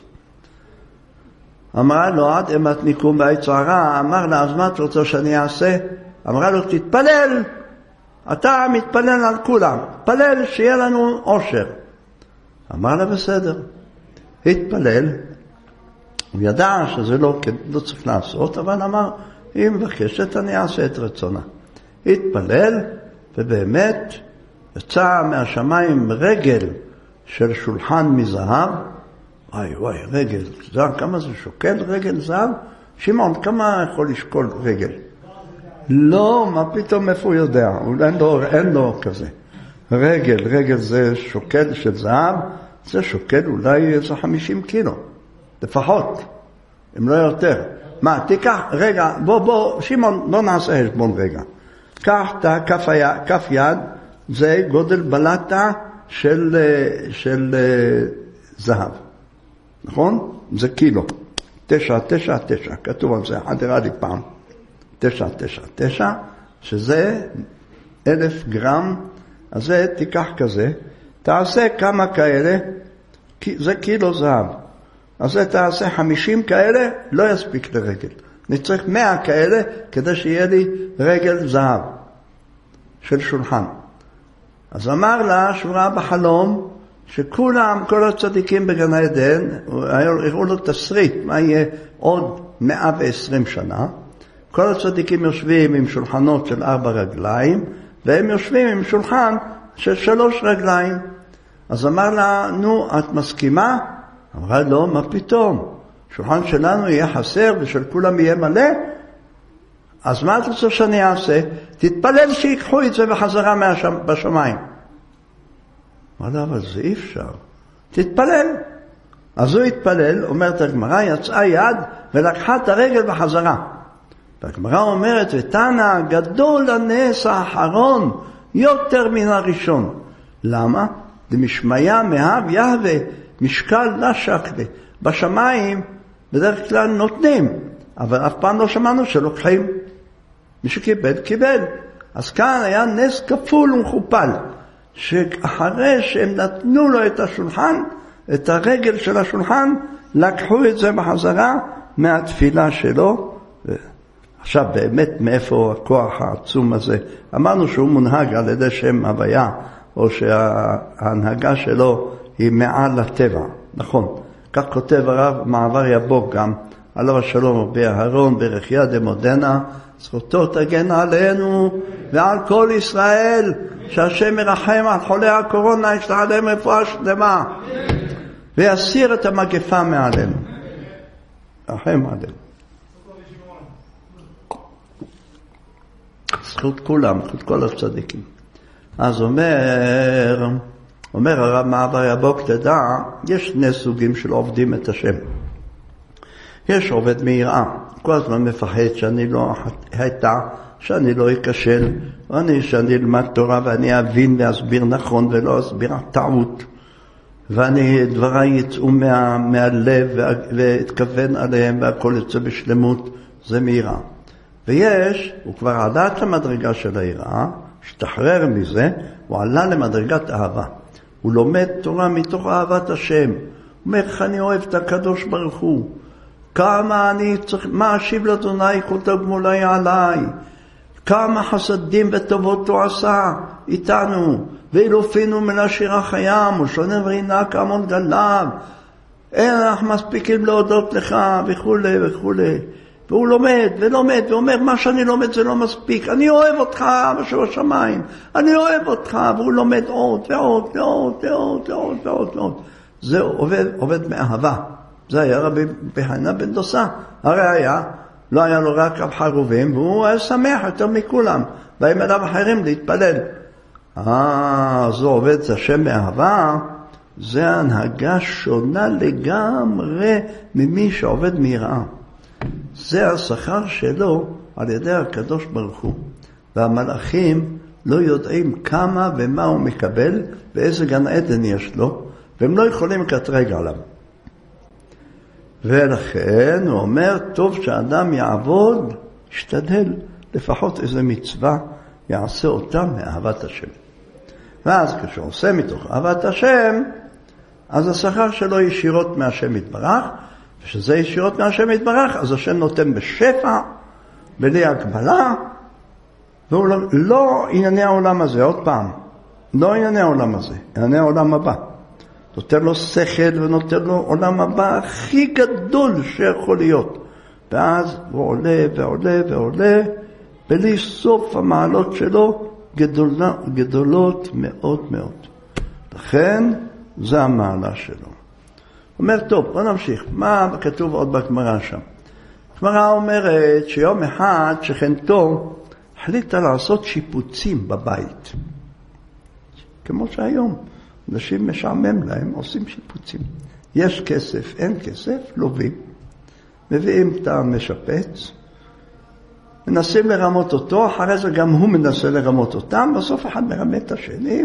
אמרה לו, עד אימת ניקום בהיצערה, אמר לה, אז מה את רוצה שאני אעשה? אמרה לו, תתפלל, אתה מתפלל על כולם, תתפלל שיהיה לנו עושר. אמר לה, בסדר. התפלל, הוא ידע שזה לא צריך לעשות, אבל אמר, היא מבקשת, אני אעשה את רצונה. התפלל, ובאמת יצא מהשמיים רגל של שולחן מזהב. וואי, רגל זהב, כמה זה שוקל רגל זהב? שמעון, כמה יכול לשקול רגל? לא, מה פתאום איפה הוא יודע? אין לו כזה. רגל זה שוקל של זהב, זה שוקל אולי איזה 50 קילו, לפחות, אם לא יותר. מה, תיקח, רגע, בוא, שמעון, לא נעשה חשבון רגע. קח את כף יד, זה גודל בלטה של זהב. נכון? זה קילו. 9, כתוב על זה, הראה לי פעם. 9, שזה 1,000 גרם, אז זה תיקח כזה, תעשה כמה כאלה, זה קילו זהב. אז זה תעשה 50 כאלה, לא יספיק לרגל. אני צריך 100 כאלה כדי שיהיה לי רגל זהב של שולחן. אז אמר לה שהוא ראה בחלום שכולם, כל הצדיקים בגן העדן, הראו לו תסריט, מה יהיה עוד 120 שנה. כל הצדיקים יושבים עם שולחנות של 4 רגליים, והם יושבים עם שולחן של 3 רגליים. אז אמר לה, נו, את מסכימה? אמרה, לא, מה פתאום? שולחן שלנו יהיה חסר ושל כולם יהיה מלא? אז מה את רוצה שאני אעשה? תתפלל שיקחו את זה בחזרה בשמיים. אמר לה, אבל זה אי אפשר. תתפלל. אז הוא התפלל, אומרת הגמרא, יצאה יד ולקחה את הרגל בחזרה. והגמרא אומרת, ותנא גדול הנס האחרון יותר מן הראשון. למה? דמשמיא מהב יהווה משקל לא שקלה. בשמיים בדרך כלל נותנים, אבל אף פעם לא שמענו שלוקחים. מי שקיבל, קיבל. אז כאן היה נס כפול ומכופל, שאחרי שהם נתנו לו את השולחן, את הרגל של השולחן, לקחו את זה בחזרה מהתפילה שלו. עכשיו באמת מאיפה הכוח העצום הזה? אמרנו שהוא מונהג על ידי שם הוויה, או שההנהגה שלו היא מעל הטבע. נכון. כך כותב הרב מעבר יבוק גם, עליו השלום רבי אהרון, ברכיה דמודנה, זכותו תגן עלינו ועל כל ישראל, שהשם מרחם על חולי הקורונה, ישלח עליהם רפואה שלמה, ויסיר את המגפה מעלינו. רחם עלינו. זכות כולם, זכות כל הצדיקים. אז אומר הרב מעבר יבוק, תדע, יש 2 סוגים של עובדים את השם. יש עובד מיראה, כל הזמן מפחד שאני לא הייתה, שאני לא אכשל, שאני אלמד תורה ואני אבין ואסביר נכון ולא אסביר טעות, ואני דבריי יצאו מהלב ואתכוון עליהם והכל יצא בשלמות, זה מיראה. ויש, הוא כבר עלה את המדרגה של היראה, השתחרר מזה, הוא עלה למדרגת אהבה. הוא לומד תורה מתוך אהבת השם. הוא אומר, איך אני אוהב את הקדוש ברוך הוא. כמה אני צריך, מה אשיב לאדוני כל תגמולי עליי. כמה חסדים וטובות הוא עשה איתנו. ואילופינו מן השירך הים, ושונה ורינה כמון גליו. אין אנחנו מספיקים להודות לך וכו' וכו'. והוא לומד ולומד ואומר, מה שאני לומד זה לא מספיק. אני אוהב אותך בשמיים. אני אוהב אותך. והוא לומד עוד ועוד ועוד ועוד ועוד ועוד ועוד. זה עובד מאהבה. זה היה רבי חנינא בן דוסא. הרי היה, לא היה לו רק רב חרובים, והוא היה שמח יותר מכולם. באים אליו אחרים להתפלל. זה עובד את השם מאהבה. זה הנהגה שונה לגמרי ממי שעובד מיראה. זה השכר שלו על ידי הקדוש ברוך הוא. והמלאכים לא יודעים כמה ומה הוא מקבל ואיזה גן עדן יש לו, והם לא יכולים לקטרג עליו. ולכן הוא אומר, טוב שאדם יעבוד, ישתדל, לפחות איזה מצווה, יעשה אותה מאהבת השם. ואז כשהוא עושה מתוך אהבת השם, אז השכר שלו ישירות מהשם יתברך, ושזה ישירות מהשם יתברך, אז השם נותן בשפע, בלי הגבלה, והוא לא ענייני העולם הזה, עוד פעם, לא ענייני העולם הזה, ענייני העולם הבא. נותן לו שכל ונותן לו עולם הבא הכי גדול שיכול להיות. ואז הוא עולה ועולה ועולה, בלי סוף המעלות שלו גדולות מאוד מאוד. לכן זה המעלה שלו. אומר, טוב, בוא נמשיך. מה כתוב עוד בגמרא שם? הגמרא אומרת שיום אחד שכנתו החליטה לעשות שיפוצים בבית. כמו שהיום. אנשים משעמם להם, עושים שיפוצים. יש כסף, אין כסף, לובים. מביאים את המשפץ, מנסים לרמות אותו, אחרי זה גם הוא מנסה לרמות אותם, בסוף אחד מרמה את השני.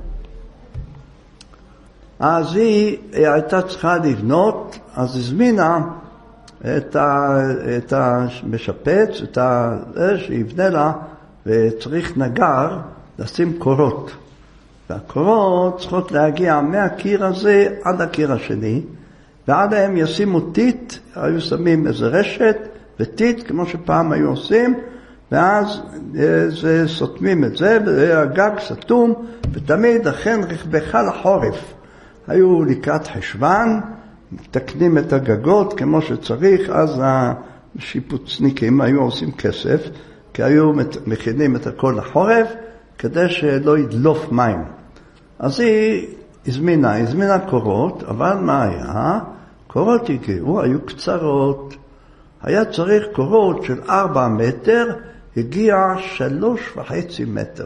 אז היא הייתה צריכה לבנות, אז הזמינה את המשפץ, שיבנה לה, וצריך נגר לשים קורות. והקורות צריכות להגיע מהקיר הזה עד הקיר השני, ועליהם ישימו טיט, היו שמים איזה רשת וטיט, כמו שפעם היו עושים, ואז סותמים את זה, והגג סתום, ותמיד אכן רכבך לחורף. היו לקראת חשוון, מתקנים את הגגות כמו שצריך, אז השיפוצניקים היו עושים כסף, כי היו מכינים את הכל לחורף, כדי שלא ידלוף מים. אז היא הזמינה קורות, אבל מה היה? קורות הגיעו, היו קצרות. היה צריך קורות של 4 מטר, הגיע 3.5 מטר.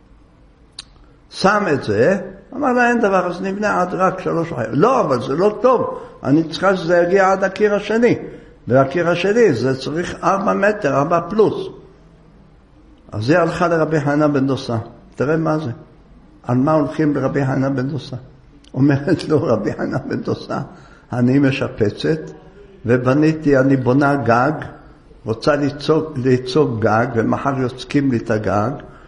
שם את זה, אמר לה אין דבר, אז נבנה עד רק 3.5. לא, אבל זה לא טוב, אני צריכה שזה יגיע עד הקיר השני. והקיר השני זה צריך 4 מטר, 4 פלוס. אז זה הלכה לרבי חנניה בן דוסה. תראה מה זה. על מה הולכים לרבי חנניה בן דוסה? אומרת לו רבי חנניה בן דוסה, אני משפצת, ובניתי, אני בונה גג, רוצה ליצוק גג, ומחר יוצקים לי את הגג,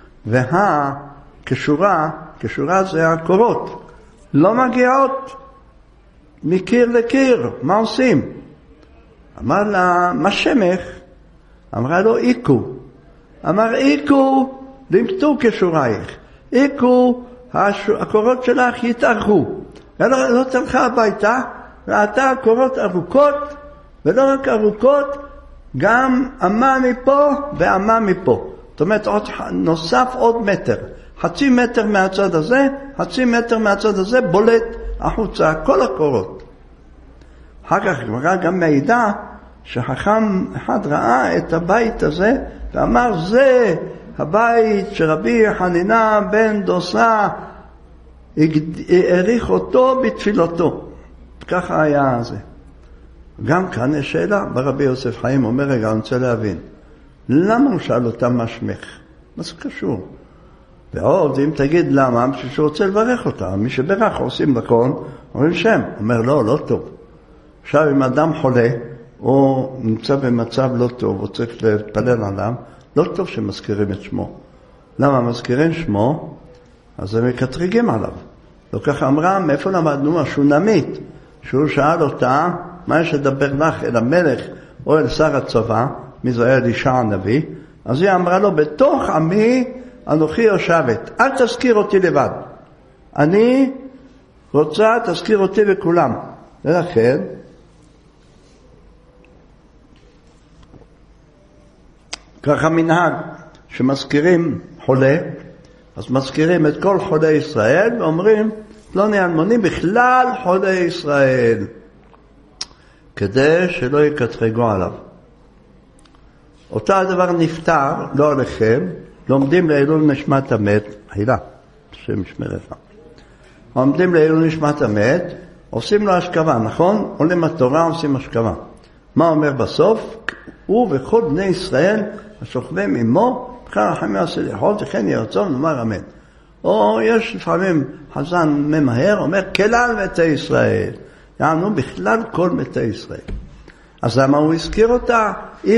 כשורה זה הקורות, לא מגיעות מקיר לקיר, מה עושים? אמר לה, מה שמך? אמרה לו, איקו. אמר, איקו, לימדו כשורייך. איקו, הקורות שלך יתארכו. לא תלכה הביתה, ראתה קורות ארוכות, ולא רק ארוכות, גם אמה מפה ואמה מפה. זאת אומרת, נוסף עוד מטר. 0.5 מטר מהצד הזה, 0.5 מטר מהצד הזה, בולט החוצה, כל הקורות. אחר כך הגמרא גם מעידה שחכם אחד ראה את הבית הזה, ואמר, זה הבית שרבי חנינא בן דוסה העריך אותו בתפילתו. ככה היה זה. גם כאן יש שאלה, ברבי יוסף חיים אומר, רגע, אני רוצה להבין, למה הוא שאל אותם מה שמך? מה זה קשור? ועוד, אם תגיד למה, בשביל שהוא רוצה לברך אותה, מי שברך עושים נכון, אומרים שם. אומר, לא טוב. עכשיו, אם אדם חולה, או נמצא במצב לא טוב, או צריך להתפלל עליו, לא טוב שמזכירים את שמו. למה מזכירים שמו? אז הם מקטרגים עליו. לא ככה אמרה, מאיפה למדנו? השונמית, שהוא שאל אותה, מה יש לדבר לך אל המלך או אל שר הצבא, מי זה היה אלישע הנביא, אז היא אמרה לו, בתוך עמי אנוכי יושבת, אל תזכיר אותי לבד. אני רוצה, תזכיר אותי וכולם. ולכן, ככה מנהג שמזכירים חולה, אז מזכירים את כל חולי ישראל ואומרים, פלוני אלמוני בכלל חולי ישראל, כדי שלא יקטרגו עליו. אותו הדבר נפטר, לא עליכם, לומדים לעילוי נשמת המת, חילה, השם ישמרך. לומדים לעילוי נשמת המת, עושים לו השכבה, נכון? עולים התורה, עושים השכבה. מה אומר בסוף? הוא וכל בני ישראל השוכבים עמו, בכלל החמי עושה לאכול, וכן ירצון לומר אמן. או יש לפעמים חזן ממהר, אומר כלל מתי ישראל, יענו בכלל כל מתי ישראל. אז למה הוא הזכיר אותה?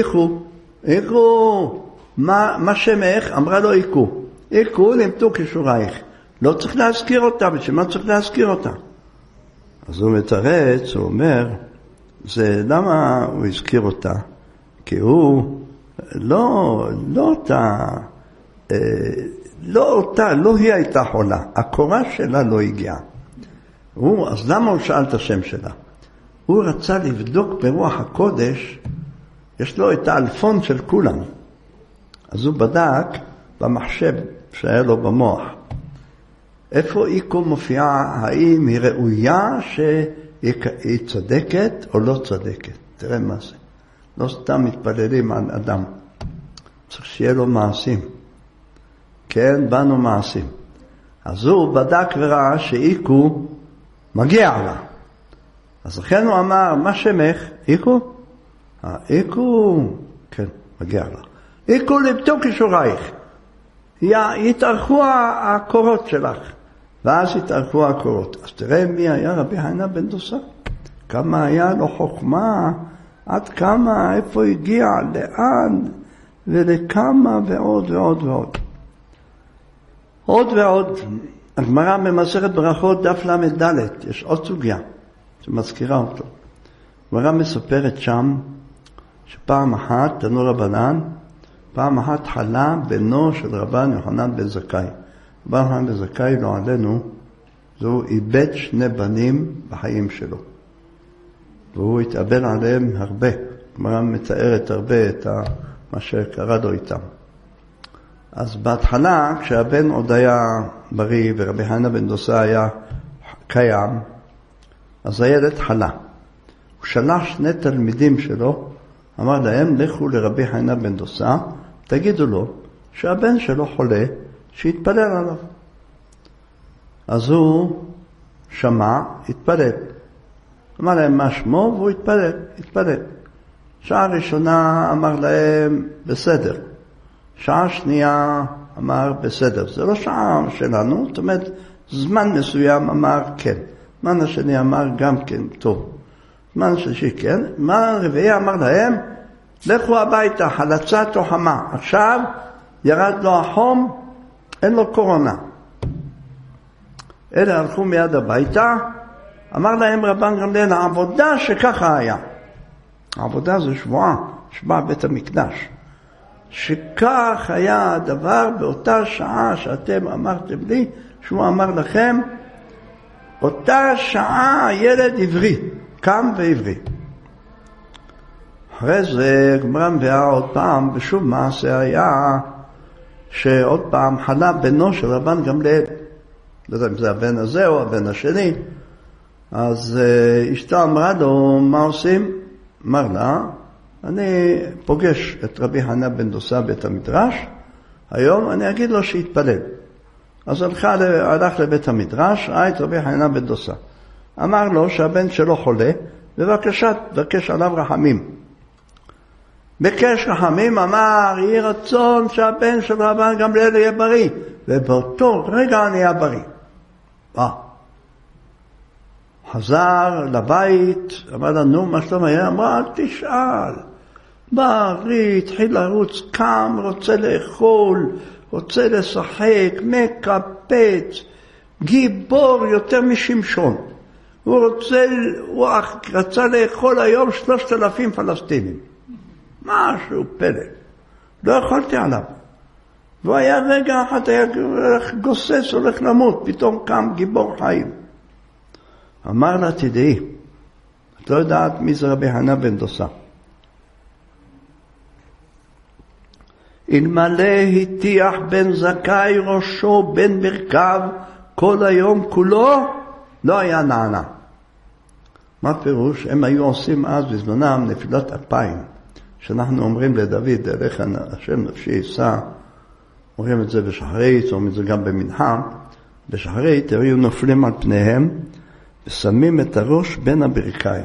איכו, מה שמך? אמרה לו איכו, לימדו כשורייך. לא צריך להזכיר אותה, בשביל מה צריך להזכיר אותה? אז הוא מתרץ, הוא אומר, זה למה הוא הזכיר אותה? כי הוא לא היא הייתה חולה, הקורה שלה לא הגיעה. אז למה הוא שאל את השם שלה? הוא רצה לבדוק ברוח הקודש, יש לו את האלפון של כולם. אז הוא בדק במחשב שהיה לו במוח. איפה איקו מופיעה, האם היא ראויה שהיא צדקת או לא צדקת? תראה מה זה. לא סתם מתפללים על אדם. צריך שיהיה לו מעשים. כן, באנו מעשים. אז הוא בדק וראה שאיקו מגיע לה. אז לכן הוא אמר, מה שמך? איקו? איקו, כן, מגיע לה. איקו לימדו כשורייך. יתארכו הקורות שלך. ואז יתארכו הקורות. אז תראה מי היה רבי חנינא בן דוסה. כמה היה לו חוכמה, עד כמה, איפה הגיע, לאן, ולכמה ועוד ועוד ועוד. עוד ועוד. הגמרא במסכת ברכות דף ל"ד, יש עוד סוגיה שמזכירה אותו. הגמרא מספרת שם שפעם אחת, תנו רבנן, פעם אחת חלה בנו של רבן יוחנן בן זכאי. רבן יוחנן בן זכאי, לא עלינו, והוא איבד 2 בנים בחיים שלו. והוא התאבל עליהם הרבה. הגמרא מתארת הרבה את מה שקרה לו איתם. אז בהתחלה, כשהבן עוד היה בריא ורבי חנינא בן דוסא היה קיים, אז הילד חלה. הוא שלח 2 תלמידים שלו, אמר להם, לכו לרבי חנינא בן דוסא, תגידו לו שהבן שלו חולה, שיתפלל עליו. אז הוא שמע, התפלל. אמר להם מה שמו, והוא התפלל. שעה ראשונה אמר להם בסדר. שעה שנייה אמר בסדר. זה לא שעה שלנו, זאת אומרת, זמן מסוים אמר כן. זמן השני אמר גם כן טוב. זמן השלישי כן. זמן הרביעי אמר להם, לכו הביתה, חלצה תוחמה. עכשיו ירד לו החום, אין לו קורונה. אלה הלכו מיד הביתה, אמר להם רבן גמליאל, העבודה שככה היה. העבודה זה שבועה בית המקדש. שכך היה הדבר באותה שעה שאתם אמרתם לי, שהוא אמר לכם, אותה שעה הילד עברי, קם ועברי. אחרי זה גמרא מביאה עוד פעם, ושוב מעשה היה, שעוד פעם חלה בנו של רבן גמליאל. לא יודע אם זה הבן הזה או הבן השני. אז אשתו אמרה לו, מה עושים? אמר לה, אני פוגש את רבי חנינא בן דוסא בית המדרש, היום אני אגיד לו שיתפלל. אז הלך לבית המדרש, ראה את רבי חנינא בן דוסא. אמר לו שהבן שלו חולה, בבקשה, תבקש עליו רחמים. בקש רחמים, אמר, יהי רצון שהבן של רבן גמליאל יהיה בריא. ובאותו רגע נהיה בריא. חזר לבית, אמר לנו, מה שלום היה? אמרה, תשאל. בריא, התחיל לרוץ, קם, רוצה לאכול, רוצה לשחק, מקפץ, גיבור יותר משמשון. הוא רצה לאכול היום 3,000 פלסטינים. משהו פלא. לא יכולתי עליו. והוא היה רגע אחת, היה גוסס, הולך למות, פתאום קם גיבור חיים. אמר לה, תדעי, את לא יודעת מי זה רבי חנינא בן דוסא. אלמלא הטיח בן זכאי ראשו בן ברכיו כל היום כולו, לא היה נענה. מה פירוש? הם היו עושים אז בזמנם נפילת אפיים, שאנחנו אומרים לדוד, אליך השם נפשי יישא, אומרים את זה בשחרית, אומרים את זה גם במנחה. בשחרית היו נופלים על פניהם, ושמים את הראש בין הברכיים.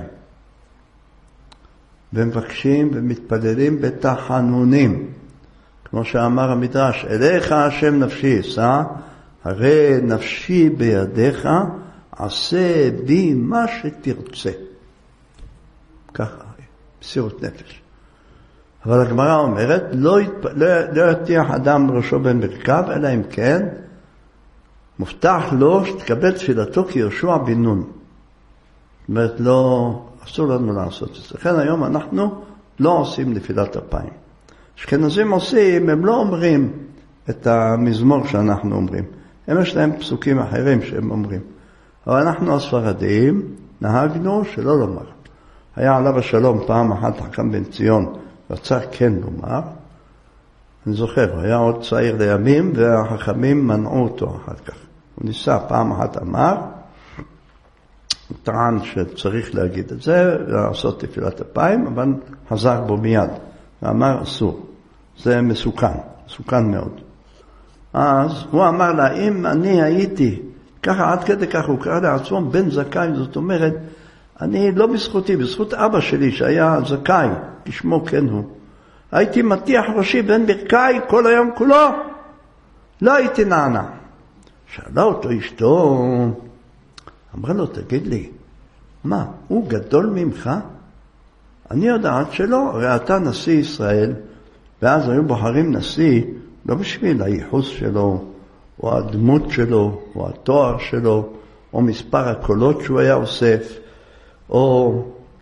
ומבקשים ומתפללים בתחנונים. כמו שאמר המדרש, אליך השם נפשי יישא, הרי נפשי בידיך, עשה בי מה שתרצה. ככה, מסירות נפש. אבל הגמרא אומרת, לא יטיח אדם ראשו בין ברכיו, אלא אם כן, מובטח לו שתקבל תפילתו כיהושע בן נון. זאת אומרת, אסור לנו לעשות את זה. לכן היום אנחנו לא עושים נפילת אפיים. אשכנזים עושים, הם לא אומרים את המזמור שאנחנו אומרים. הם יש להם פסוקים אחרים שהם אומרים. אבל אנחנו הספרדים נהגנו שלא לומר. היה עליו השלום פעם אחת חכם בן ציון, רצה כן לומר. אני זוכר, היה עוד צעיר לימים והחכמים מנעו אותו אחר כך. הוא ניסה פעם אחת אמר, הוא טען שצריך להגיד את זה, לעשות תפילת אפיים, אבל חזר בו מיד. ואמר אסור. זה מסוכן מאוד. אז הוא אמר לה, אם אני הייתי, ככה עד כדי כך הוא קרא לעצמו בן זכאי, זאת אומרת, אני לא בזכותי, בזכות אבא שלי שהיה זכאי, כשמו כן הוא. הייתי מטיח ראשי בן ברכיי כל היום כולו, לא הייתי נענה. שאלה אותו אשתו, אמרה לו, תגיד לי, מה, הוא גדול ממך? אני יודעת שלא, הרי אתה נשיא ישראל, ואז היו בוחרים נשיא, לא בשביל הייחוס שלו, או הדמות שלו, או התואר שלו, או מספר הקולות שהוא היה אוסף, או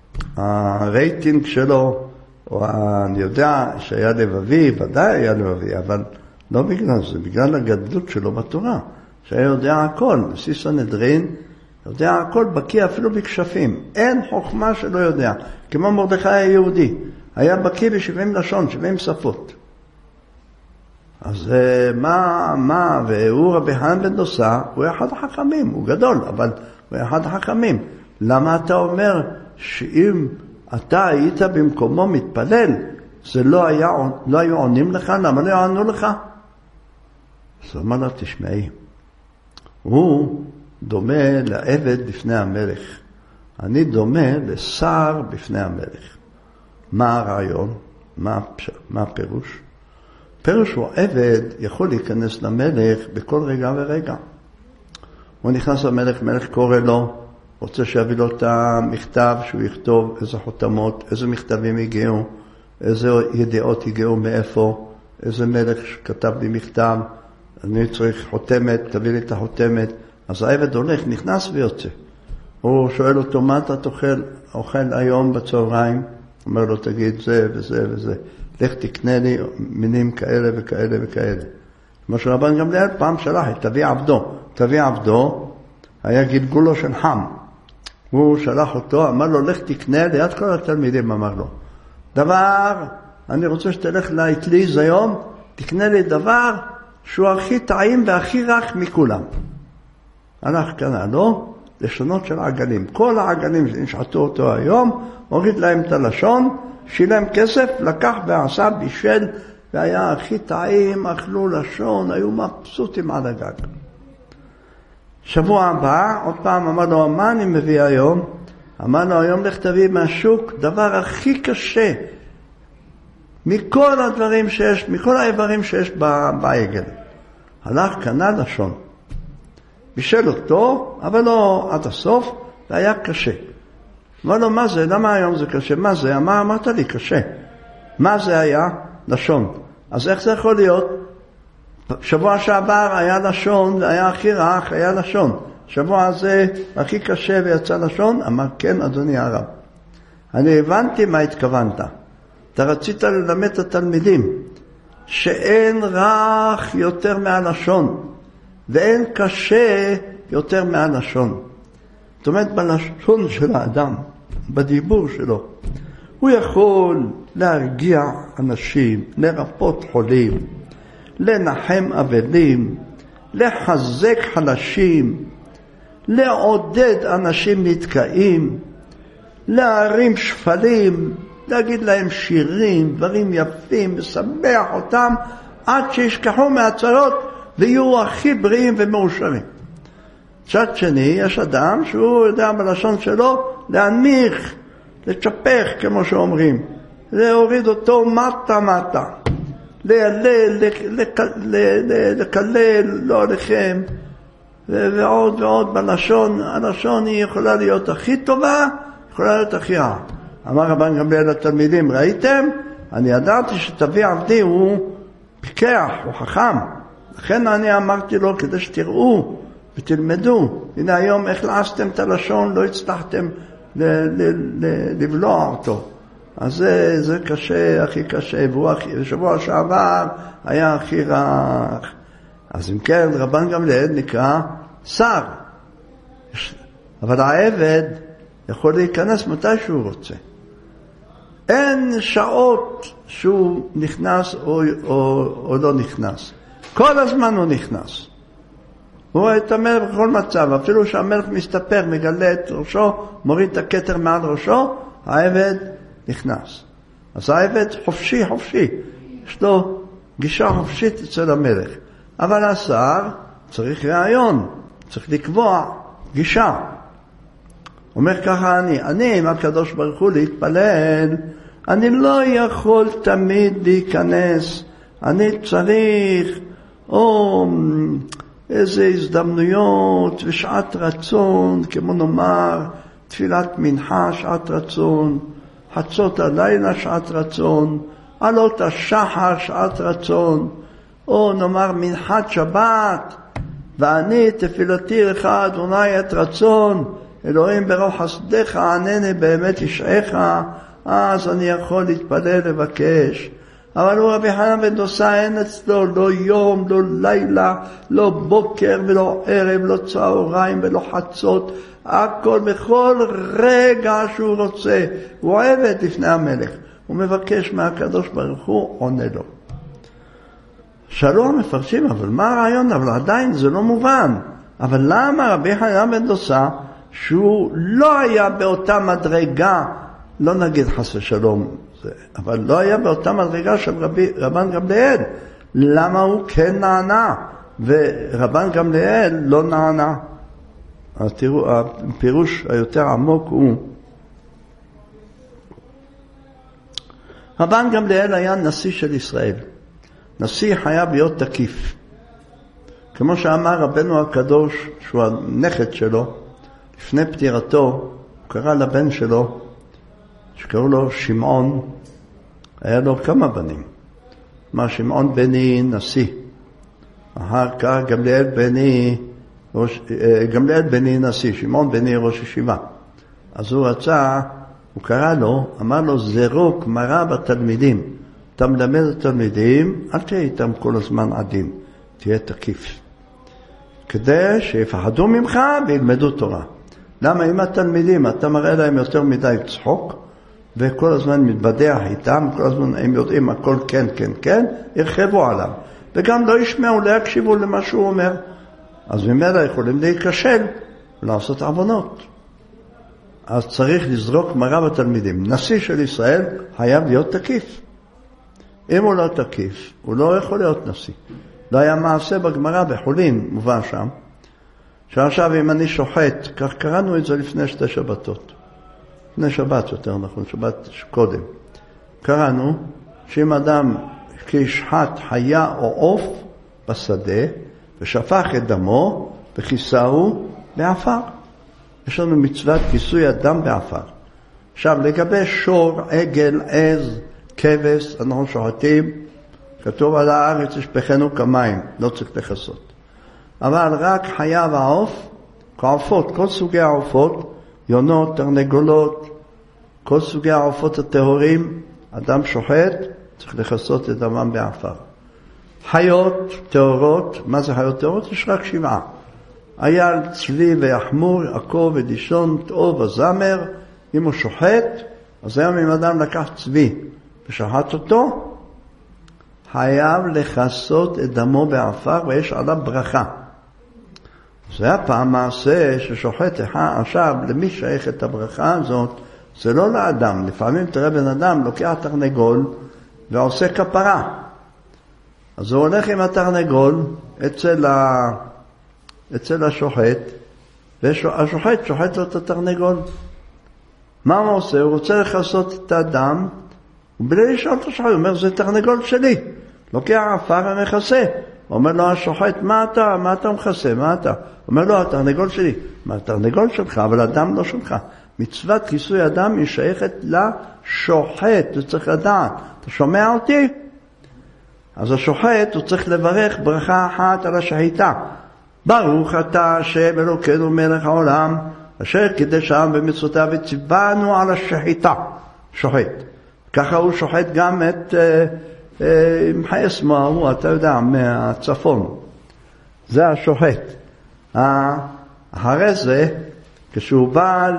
הרייטינג שלו, או אני יודע שהיה לבבי, ודאי היה לבבי, אבל לא בגלל זה, בגלל הגדלות שלו בתורה, שהיה יודע הכל, בסיס הנדרין, יודע הכל, בקיא אפילו בקשפים, אין חוכמה שלא יודע, כמו מרדכי היהודי, היה בקיא ב70 לשון, 70 שפות. אז והוא רבי חנן בן דוסה, הוא אחד החכמים, הוא גדול, אבל הוא אחד החכמים. למה אתה אומר שאם אתה היית במקומו מתפלל, זה לא היו עונים לך? למה לא יענו לך? אז הוא אמר לה, תשמעי, הוא דומה לעבד בפני המלך. אני דומה לשר בפני המלך. מה הרעיון? מה הפירוש? פירוש הוא עבד יכול להיכנס למלך בכל רגע ורגע. הוא נכנס למלך, מלך קורא לו, רוצה שיביא לו את המכתב שהוא יכתוב, איזה חותמות, איזה מכתבים הגיעו, איזה ידיעות הגיעו מאיפה, איזה מלך כתב לי מכתב, אני צריך חותמת, תביא לי את החותמת. אז העבד הולך, נכנס ויוצא. הוא שואל אותו, מה אתה אוכל היום בצהריים? אומר לו, תגיד זה וזה וזה. לך תקנה לי מינים כאלה וכאלה וכאלה. כמו שרבן גמליאל פעם שלח, תביא עבדו, היה גלגולו של חם. הוא שלח אותו, אמר לו, לך תקנה ליד כל התלמידים, אמר לו. דבר, אני רוצה שתלך לאטליז היום, תקנה לי דבר שהוא הכי טעים והכי רך מכולם. הלך קנה לו לשונות של עגלים. כל העגלים שנשעתו אותו היום, הוריד להם את הלשון, שילם כסף, לקח ועשה בישל, והיה הכי טעים, אכלו לשון, היו מבסוטים על הגג. שבוע הבא, עוד פעם אמר לו, מה אני מביא היום? אמר לו, היום לך תביא מהשוק דבר הכי קשה, מכל הדברים שיש, מכל האיברים שיש בעגל. הלך קנה לשון. בישל אותו, אבל לא עד הסוף, והיה קשה. אמר לו, מה זה? למה היום זה קשה? מה זה? אמרת לי, קשה. מה זה היה? לשון. אז איך זה יכול להיות? שבוע שעבר היה לשון, והיה הכי רך, היה לשון. שבוע הזה הכי קשה ויצא לשון? אמר, כן, אדוני הרב. אני הבנתי מה התכוונת. אתה רצית ללמד את התלמידים, שאין רך יותר מהלשון, ואין קשה יותר מהלשון. זאת אומרת, בלשון של האדם, בדיבור שלו, הוא יכול להרגיע אנשים, לרפות חולים, לנחם אבלים, לחזק חלשים, לעודד אנשים נתקעים, להרים שפלים, להגיד להם שירים, דברים יפים, לשמח אותם, עד שישכחו מהצרות ויהיו הכי בריאים ומאושרים. צד שני, יש אדם שהוא יודע בלשון שלו להנמיך, לצ'פך כמו שאומרים, להוריד אותו מטה, לקלל, לא עליכם, ועוד ועוד בלשון. הלשון היא יכולה להיות הכי טובה, יכולה להיות הכי רעה. אמר רבן גמליאל לתלמידים, ראיתם? אני ידעתי שתביא עבדי, הוא פיקח, הוא חכם. לכן אני אמרתי לו, כדי שתראו ותלמדו. הנה היום איך לעשתם את הלשון, לא הצלחתם לבלוע אותו. אז זה קשה, הכי קשה, ושבוע שעבר היה הכי רך. אז אם כן, רבן גמליאל נקרא שר. אבל העבד יכול להיכנס מתי שהוא רוצה. אין שעות שהוא נכנס או לא נכנס. כל הזמן הוא נכנס. הוא רואה את המלך בכל מצב. אפילו שהמלך מסתפר, מגלה את ראשו, מוריד את הכתר מעל ראשו, העבד נכנס. אז העבד חופשי. יש לו גישה חופשית אצל המלך. אבל השר צריך רעיון, צריך לקבוע גישה. אומר ככה אני עם הקדוש ברוך הוא להתפלל, אני לא יכול תמיד להיכנס, אני צריך איזה הזדמנויות ושעת רצון, כמו נאמר תפילת מנחה שעת רצון, חצות הלילה שעת רצון, עלות השחר שעת רצון, או נאמר מנחת שבת, ואני תפילתי לך אדוני את רצון, אלוהים ברוב חסדך ענני באמת ישעך, אז אני יכול להתפלל לבקש. אבל הוא רבי חנן בן דוסה, אין אצלו לא יום, לא לילה, לא בוקר ולא ערב, לא צהריים ולא חצות, הכל בכל רגע שהוא רוצה, הוא עבד לפני המלך, הוא מבקש מהקדוש ברוך הוא, עונה לו. שלום מפרשים, אבל מה הרעיון? אבל עדיין זה לא מובן. אבל למה רבי חנן בן דוסה, שהוא לא היה באותה מדרגה, לא נגיד חס ושלום, אבל לא היה באותה מדרגה של רבן גמליאל, למה הוא כן נענה ורבן גמליאל לא נענה? תראו, הפירוש היותר עמוק הוא, רבן גמליאל היה נשיא של ישראל. נשיא חייב להיות תקיף. כמו שאמר רבנו הקדוש, שהוא הנכד שלו, לפני פטירתו, הוא קרא לבן שלו, שקראו לו שמעון, היה לו כמה בנים. אמר שמעון בני נשיא. אחר כך גמליאל בני נשיא, שמעון בני ראש ישיבה. אז הוא רצה, הוא קרא לו, אמר לו, זרוק מראה בתלמידים. אתה מלמד את התלמידים, אל תהיה איתם כל הזמן עדים, תהיה תקיף. כדי שיפחדו ממך וילמדו תורה. למה אם התלמידים, אתה מראה להם יותר מדי צחוק, וכל הזמן מתבדח איתם, כל הזמן הם יודעים הכל כן, כן, כן, ירחבו עליו. וגם לא ישמעו, לא יקשיבו למה שהוא אומר. אז ממילא יכולים להיכשל ולעשות עוונות. אז צריך לזרוק מראה בתלמידים. נשיא של ישראל חייב להיות תקיף. אם הוא לא תקיף, הוא לא יכול להיות נשיא. לא היה מעשה בגמרא בחולין, מובן שם, שעכשיו אם אני שוחט, כך קראנו את זה לפני 2 שבתות. לפני שבת יותר נכון, שבת קודם. קראנו שאם אדם כשחט חיה או עוף בשדה, ושפך את דמו, וכיסהו בעפר. יש לנו מצוות כיסוי הדם בעפר. עכשיו, לגבי שור, עגל, עז, כבש, אנחנו שוחטים, כתוב על הארץ ישפכנו כמים, לא צריך לכסות. אבל רק חיה ועוף, כעופות, כל סוגי העופות, יונות, תרנגולות, כל סוגי העופות הטהורים, אדם שוחט, צריך לכסות את דמם בעפר. חיות טהורות, מה זה חיות טהורות? יש רק 7. אייל, צבי ויחמור, עקוב ודישון, תאוב וזמר. אם הוא שוחט, אז היום אם אדם לקח צבי ושחט אותו, חייב לכסות את דמו בעפר ויש עליו ברכה. זה היה פעם מעשה ששוחט עכשיו, למי שייך את הברכה הזאת? זה לא לאדם. לפעמים תראה בן אדם לוקח תרנגול ועושה כפרה. אז הוא הולך עם התרנגול אצל השוחט, והשוחט שוחט לו את התרנגול. מה הוא עושה? הוא רוצה לכסות את הדם, ובלי לשאול את השוחט, הוא אומר, זה תרנגול שלי. לוקח עפר ומכסה. הוא אומר לו, השוחט, מה אתה מכסה? מה אתה? הוא אומר לו, התרנגול שלי. מה, התרנגול שלך, אבל הדם לא שלך. מצוות כיסוי הדם היא שייכת לשוחט, הוא צריך לדעת. אתה שומע אותי? אז השוחט הוא צריך לברך ברכה אחת על השחיטה. ברוך אתה השם אלוקינו מלך העולם, אשר קידש העם במצוותיו וציוונו על השחיטה. שוחט. ככה הוא שוחט גם את מחייסמו, אתה יודע, מהצפון. זה השוחט. אחרי זה, כשהוא בא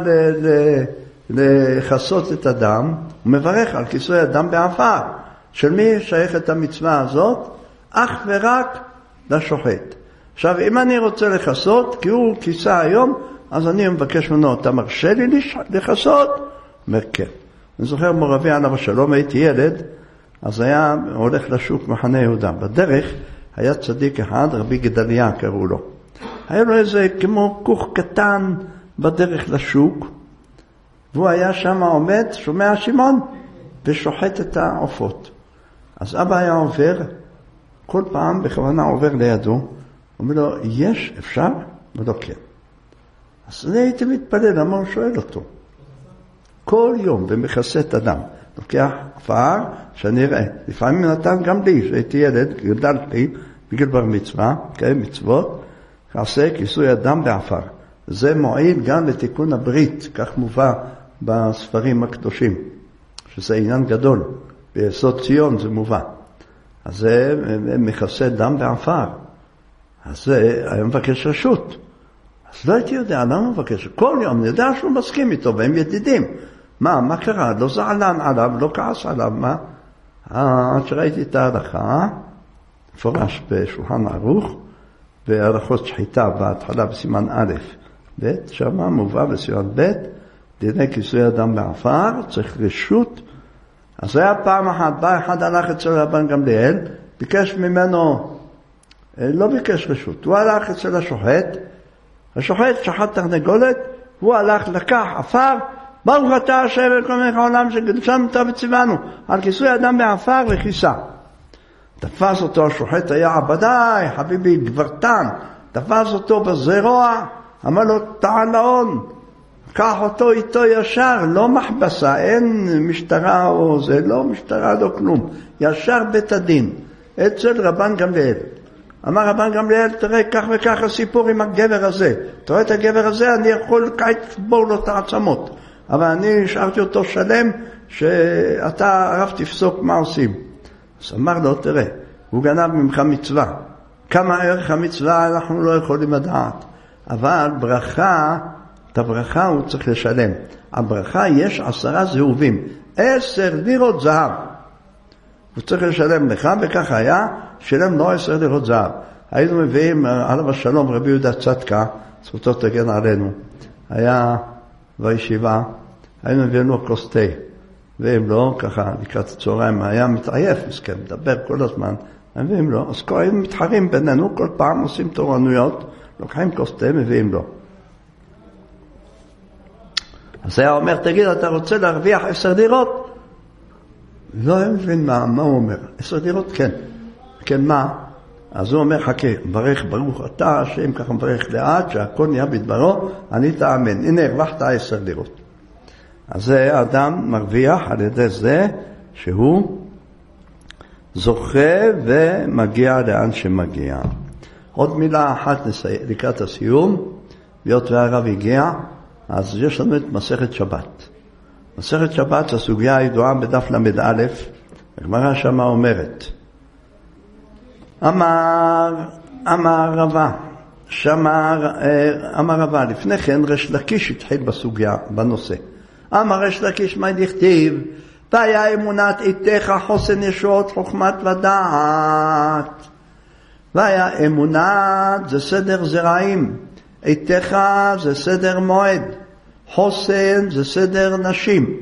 לחסות את הדם, הוא מברך על כיסוי הדם בעפר. של מי שייך את המצווה הזאת? אך ורק לשוחט. עכשיו, אם אני רוצה לחסות, כי הוא כיסה היום, אז אני מבקש ממנו, אתה מרשה לי לחסות? אומר, כן. אני זוכר מורבי עליו השלום, הייתי ילד, אז היה הולך לשוק מחנה יהודה. בדרך היה צדיק אחד, רבי גדליה קראו לו. היה לו איזה כמו כוך קטן בדרך לשוק, והוא היה שם עומד, שומע שמעון, ושוחט את העופות. אז אבא היה עובר, כל פעם בכוונה עובר לידו, אומר לו, יש, אפשר? אומר לו, כן. אז אני הייתי מתפלל, למה הוא שואל אותו? כל יום, ומכסה את הדם. לוקח עפר, שאני אראה. לפעמים נתן גם לי, שהייתי ילד, גדלתי, בגיל בר מצווה, כן, מצוות, עשה כיסוי הדם בעפר. זה מועיל גם לתיקון הברית, כך מובא בספרים הקדושים, שזה עניין גדול, ביסוד ציון זה מובא. אז זה מכסה דם בעפר, אז זה היה מבקש רשות. אז לא הייתי יודע, למה מבקש? כל יום אני יודע שהוא מסכים איתו, והם ידידים. מה קרה? לא זעלן עליו, לא כעס עליו, מה? עד שראיתי את ההלכה, מפורש בשולחן ערוך, בהלכות שחיטה בהתחלה בסימן א', ב', שמה מובא בסימן ב', דיני כיסוי אדם בעפר, צריך רשות. אז היה פעם אחת, בא אחד הלך אצל רבן גמליאל, ביקש ממנו, לא ביקש רשות, הוא הלך אצל השוחט, השוחט שחט תרנגולת, הוא הלך לקח עפר, ברוך אתה השם וכל מלך העולם שקדשנו אותה וציוונו, על כיסוי אדם בעפר וכיסה. תפס אותו השוחט היה עבדי, חביבי גברתן, תפס אותו בזרוע, אמר לו תעלאון, קח אותו איתו ישר, לא מחבסה, אין משטרה או זה, לא משטרה, לא כלום, ישר בית הדין, אצל רבן גמליאל. אמר רבן גמליאל, תראה כך וכך הסיפור עם הגבר הזה, אתה רואה את הגבר הזה, אני יכול כעת לבור לו את העצמות, אבל אני השארתי אותו שלם, שאתה הרב תפסוק מה עושים. אז אמר לו, תראה, הוא גנב ממך מצווה, כמה ערך המצווה אנחנו לא יכולים לדעת, אבל ברכה, את הברכה הוא צריך לשלם. הברכה יש 10 זהובים, 10 לירות זהב. הוא צריך לשלם לך, וכך היה, שלם לו 10 לירות זהב. היינו מביאים, עליו השלום, רבי יהודה צדקה, זכותו תגן עלינו, היה בישיבה, היינו מביאים לו כוס תה, ואם לא, ככה, לקראת הצהריים, היה מתעייף, מסכם, מדבר כל הזמן, מביאים לו, אז היינו מתחרים בינינו, כל פעם עושים תורנויות, לוקחים כוס תה, מביאים לו. אז היה אומר, תגיד, אתה רוצה להרוויח 10 דירות? לא מבין מה הוא אומר. 10 דירות? כן. כן, מה? אז הוא אומר, חכה, ברך ברוך אתה, השם ככה מברך לאט, שהכל נהיה בדברו, אני תאמן. הנה, הרווחת 10 דירות. אז זה האדם מרוויח על ידי זה שהוא זוכה ומגיע לאן שמגיע. עוד מילה אחת לקראת הסיום, היות והרב הגיע, אז יש לנו את מסכת שבת. מסכת שבת, הסוגיה הידועה בדף למד א', הגמרא שמה אומרת, אמר רבה, לפני כן רש לקיש התחיל בסוגיה, בנושא. אמר רש לקיש, מה דכתיב? והיה אמונת איתך חוסן ישועות חוכמת ודעת. והיה אמונת זה סדר זרעים, איתך זה סדר מועד, חוסן זה סדר נשים,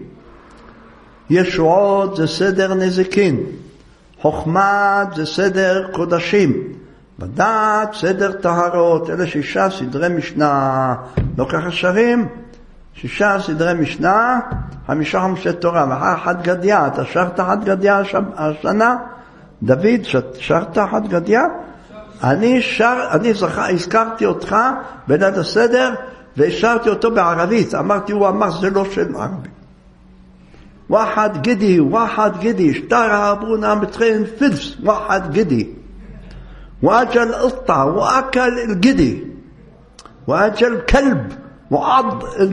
ישועות זה סדר נזיקין, חוכמת זה סדר קודשים, ודעת סדר טהרות. אלה 6 סדרי משנה, לא ככה שרים, 6 סדרי משנה, 5 חומשי תורה, ואחר 1 גדיה. אתה שרת 1 גדיה השנה? דוד, שרת 1 גדיה? אני הזכרתי אותך בליל הסדר, והשארתי אותו בערבית. אמרתי, הוא אמר, זה לא של ערבי. ואחד גדי, שטר אבונה מתחיל פלס, ואחד גדי. ואג'ל אלטה, ואקל אלגדי. ואג'ל כלב, ועד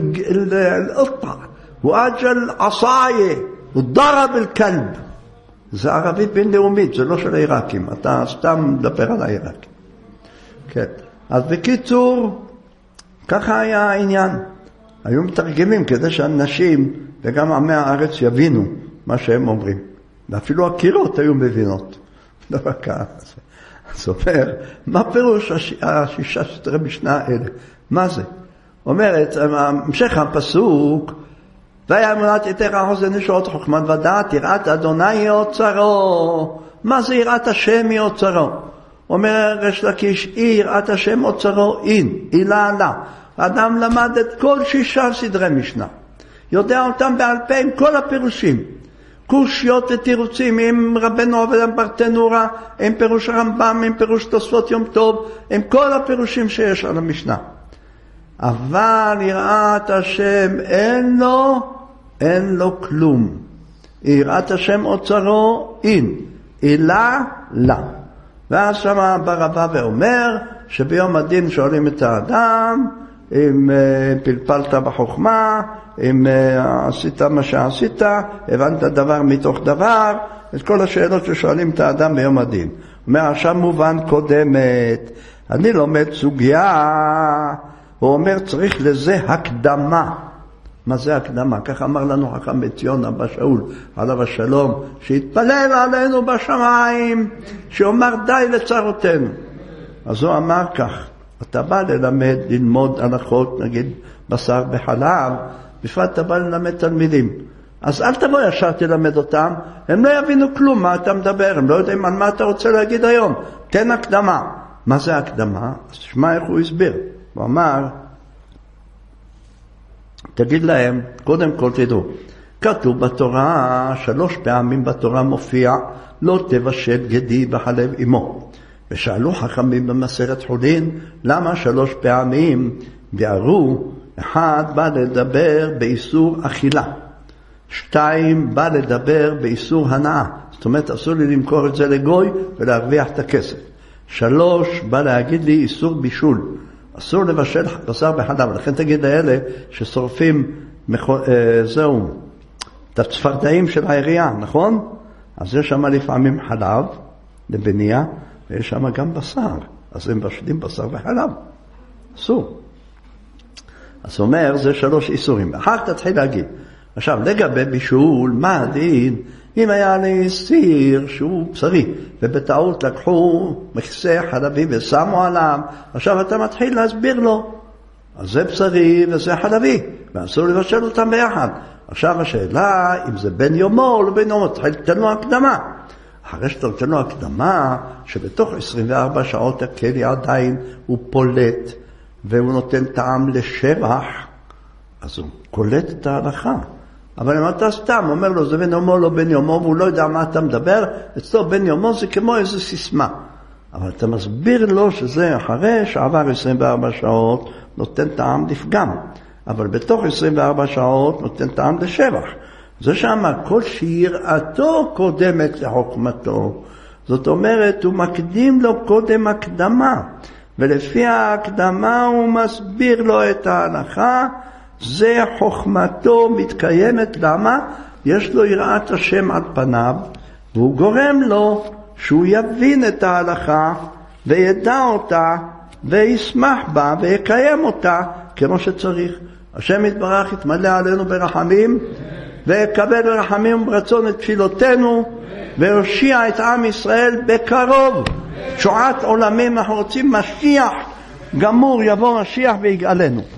אלטה. ואג'ל עصاية, ודרב אלכלב. זה ערבית בינלאומית, זה לא של העיראקים. אתה סתם מדבר על העיראקים. כן. אז בקיצור, ככה היה העניין. היו מתרגמים כדי שאנשים וגם עמי הארץ יבינו מה שהם אומרים. ואפילו הקירות היו מבינות. לא רק זה. אז אומר, מה פירוש 6 סדרי משנה האלה? מה זה? אומרת, המשך הפסוק, והיה אמונת איתך חוסן ישועות חוכמת ודעת, יראת אדוני היא אוצרו. מה זה יראת השם היא אוצרו? אומר רש לקיש, יראת השם אוצרו אילה לה. האדם למד את כל 6 סדרי משנה, יודע אותם בעל פה עם כל הפירושים, קושיות ותירוצים, עם רבנו עובדיה ברטנורה, עם פירוש הרמב"ם, עם פירוש תוספות יום טוב, עם כל הפירושים שיש על המשנה. אבל יראת השם אין לו כלום. יראת השם אוצרו אילה לה. ואז שמה בא רבא ואומר שביום הדין שואלים את האדם, אם פלפלת בחוכמה, אם עשית מה שעשית, הבנת דבר מתוך דבר, את כל השאלות ששואלים את האדם ביום הדין. אומר, עכשיו מובן קודמת, אני לומד סוגיה, הוא אומר, צריך לזה הקדמה. מה זה הקדמה? כך אמר לנו חכם בן ציון אבא שאול, עליו השלום, שהתפלל עלינו בשמיים, שאומר די לצרותינו. אז הוא אמר כך, אתה בא ללמד, ללמוד הלכות, נגיד בשר וחלב, בפרט אתה בא ללמד תלמידים. אז אל תבוא ישר תלמד אותם, הם לא יבינו כלום מה אתה מדבר, הם לא יודעים על מה אתה רוצה להגיד היום. תן הקדמה. מה זה הקדמה? אז תשמע איך הוא הסביר. הוא אמר, תגיד להם, קודם כל תדעו, כתוב בתורה, 3 פעמים בתורה מופיע, לא תבשל גדי בחלב אמו. ושאלו חכמים במסכת חולין, למה 3 פעמים? ביארו, 1 בא לדבר באיסור אכילה, 2 בא לדבר באיסור הנאה, זאת אומרת אסור לי למכור את זה לגוי ולהרוויח את הכסף. 3 בא להגיד לי איסור בישול, אסור לבשל בשר בחלב. לכן תגיד לאלה ששורפים את הצפרדעים של העירייה, נכון? אז יש שם לפעמים חלב לבנייה, ויש שם גם בשר, אז הם בשלים בשר וחלב, אסור. אז אומר, זה 3 איסורים. אחר תתחיל להגיד. עכשיו, לגבי בישול, מה הדין? אם היה לי סיר שהוא בשרי, ובטעות לקחו מכסה חלבי ושמו עליו, עכשיו אתה מתחיל להסביר לו. אז זה בשרי וזה חלבי, ואסור לבשל אותם ביחד. עכשיו השאלה, אם זה בין יומו או לא בין יומו, תתן לו הקדמה. אחרי שאתה נותן לו הקדמה, שבתוך 24 שעות הכלי עדיין הוא פולט, והוא נותן טעם לשבח, אז הוא קולט את ההלכה. אבל אם אתה סתם אומר לו, זה בין יומו לא בין יומו, והוא לא יודע מה אתה מדבר, אצלו בין יומו זה כמו איזו סיסמה. אבל אתה מסביר לו שזה אחרי שעבר 24 שעות, נותן טעם לפגם. אבל בתוך 24 שעות נותן טעם לשבח. זה שאמר, כל שיראתו קודמת לחוכמתו. זאת אומרת, הוא מקדים לו קודם הקדמה. ולפי ההקדמה הוא מסביר לו את ההלכה, זה חוכמתו מתקיימת. למה? יש לו יראת השם על פניו, והוא גורם לו שהוא יבין את ההלכה, וידע אותה, וישמח בה, ויקיים אותה כמו שצריך. השם יתברך יתמלא עלינו ברחמים, ויקבל ברחמים וברצון את תפילותינו, ויושיע את עם ישראל בקרוב. שועת עולמים, אנחנו רוצים משיח גמור, יבוא משיח ויגאלנו.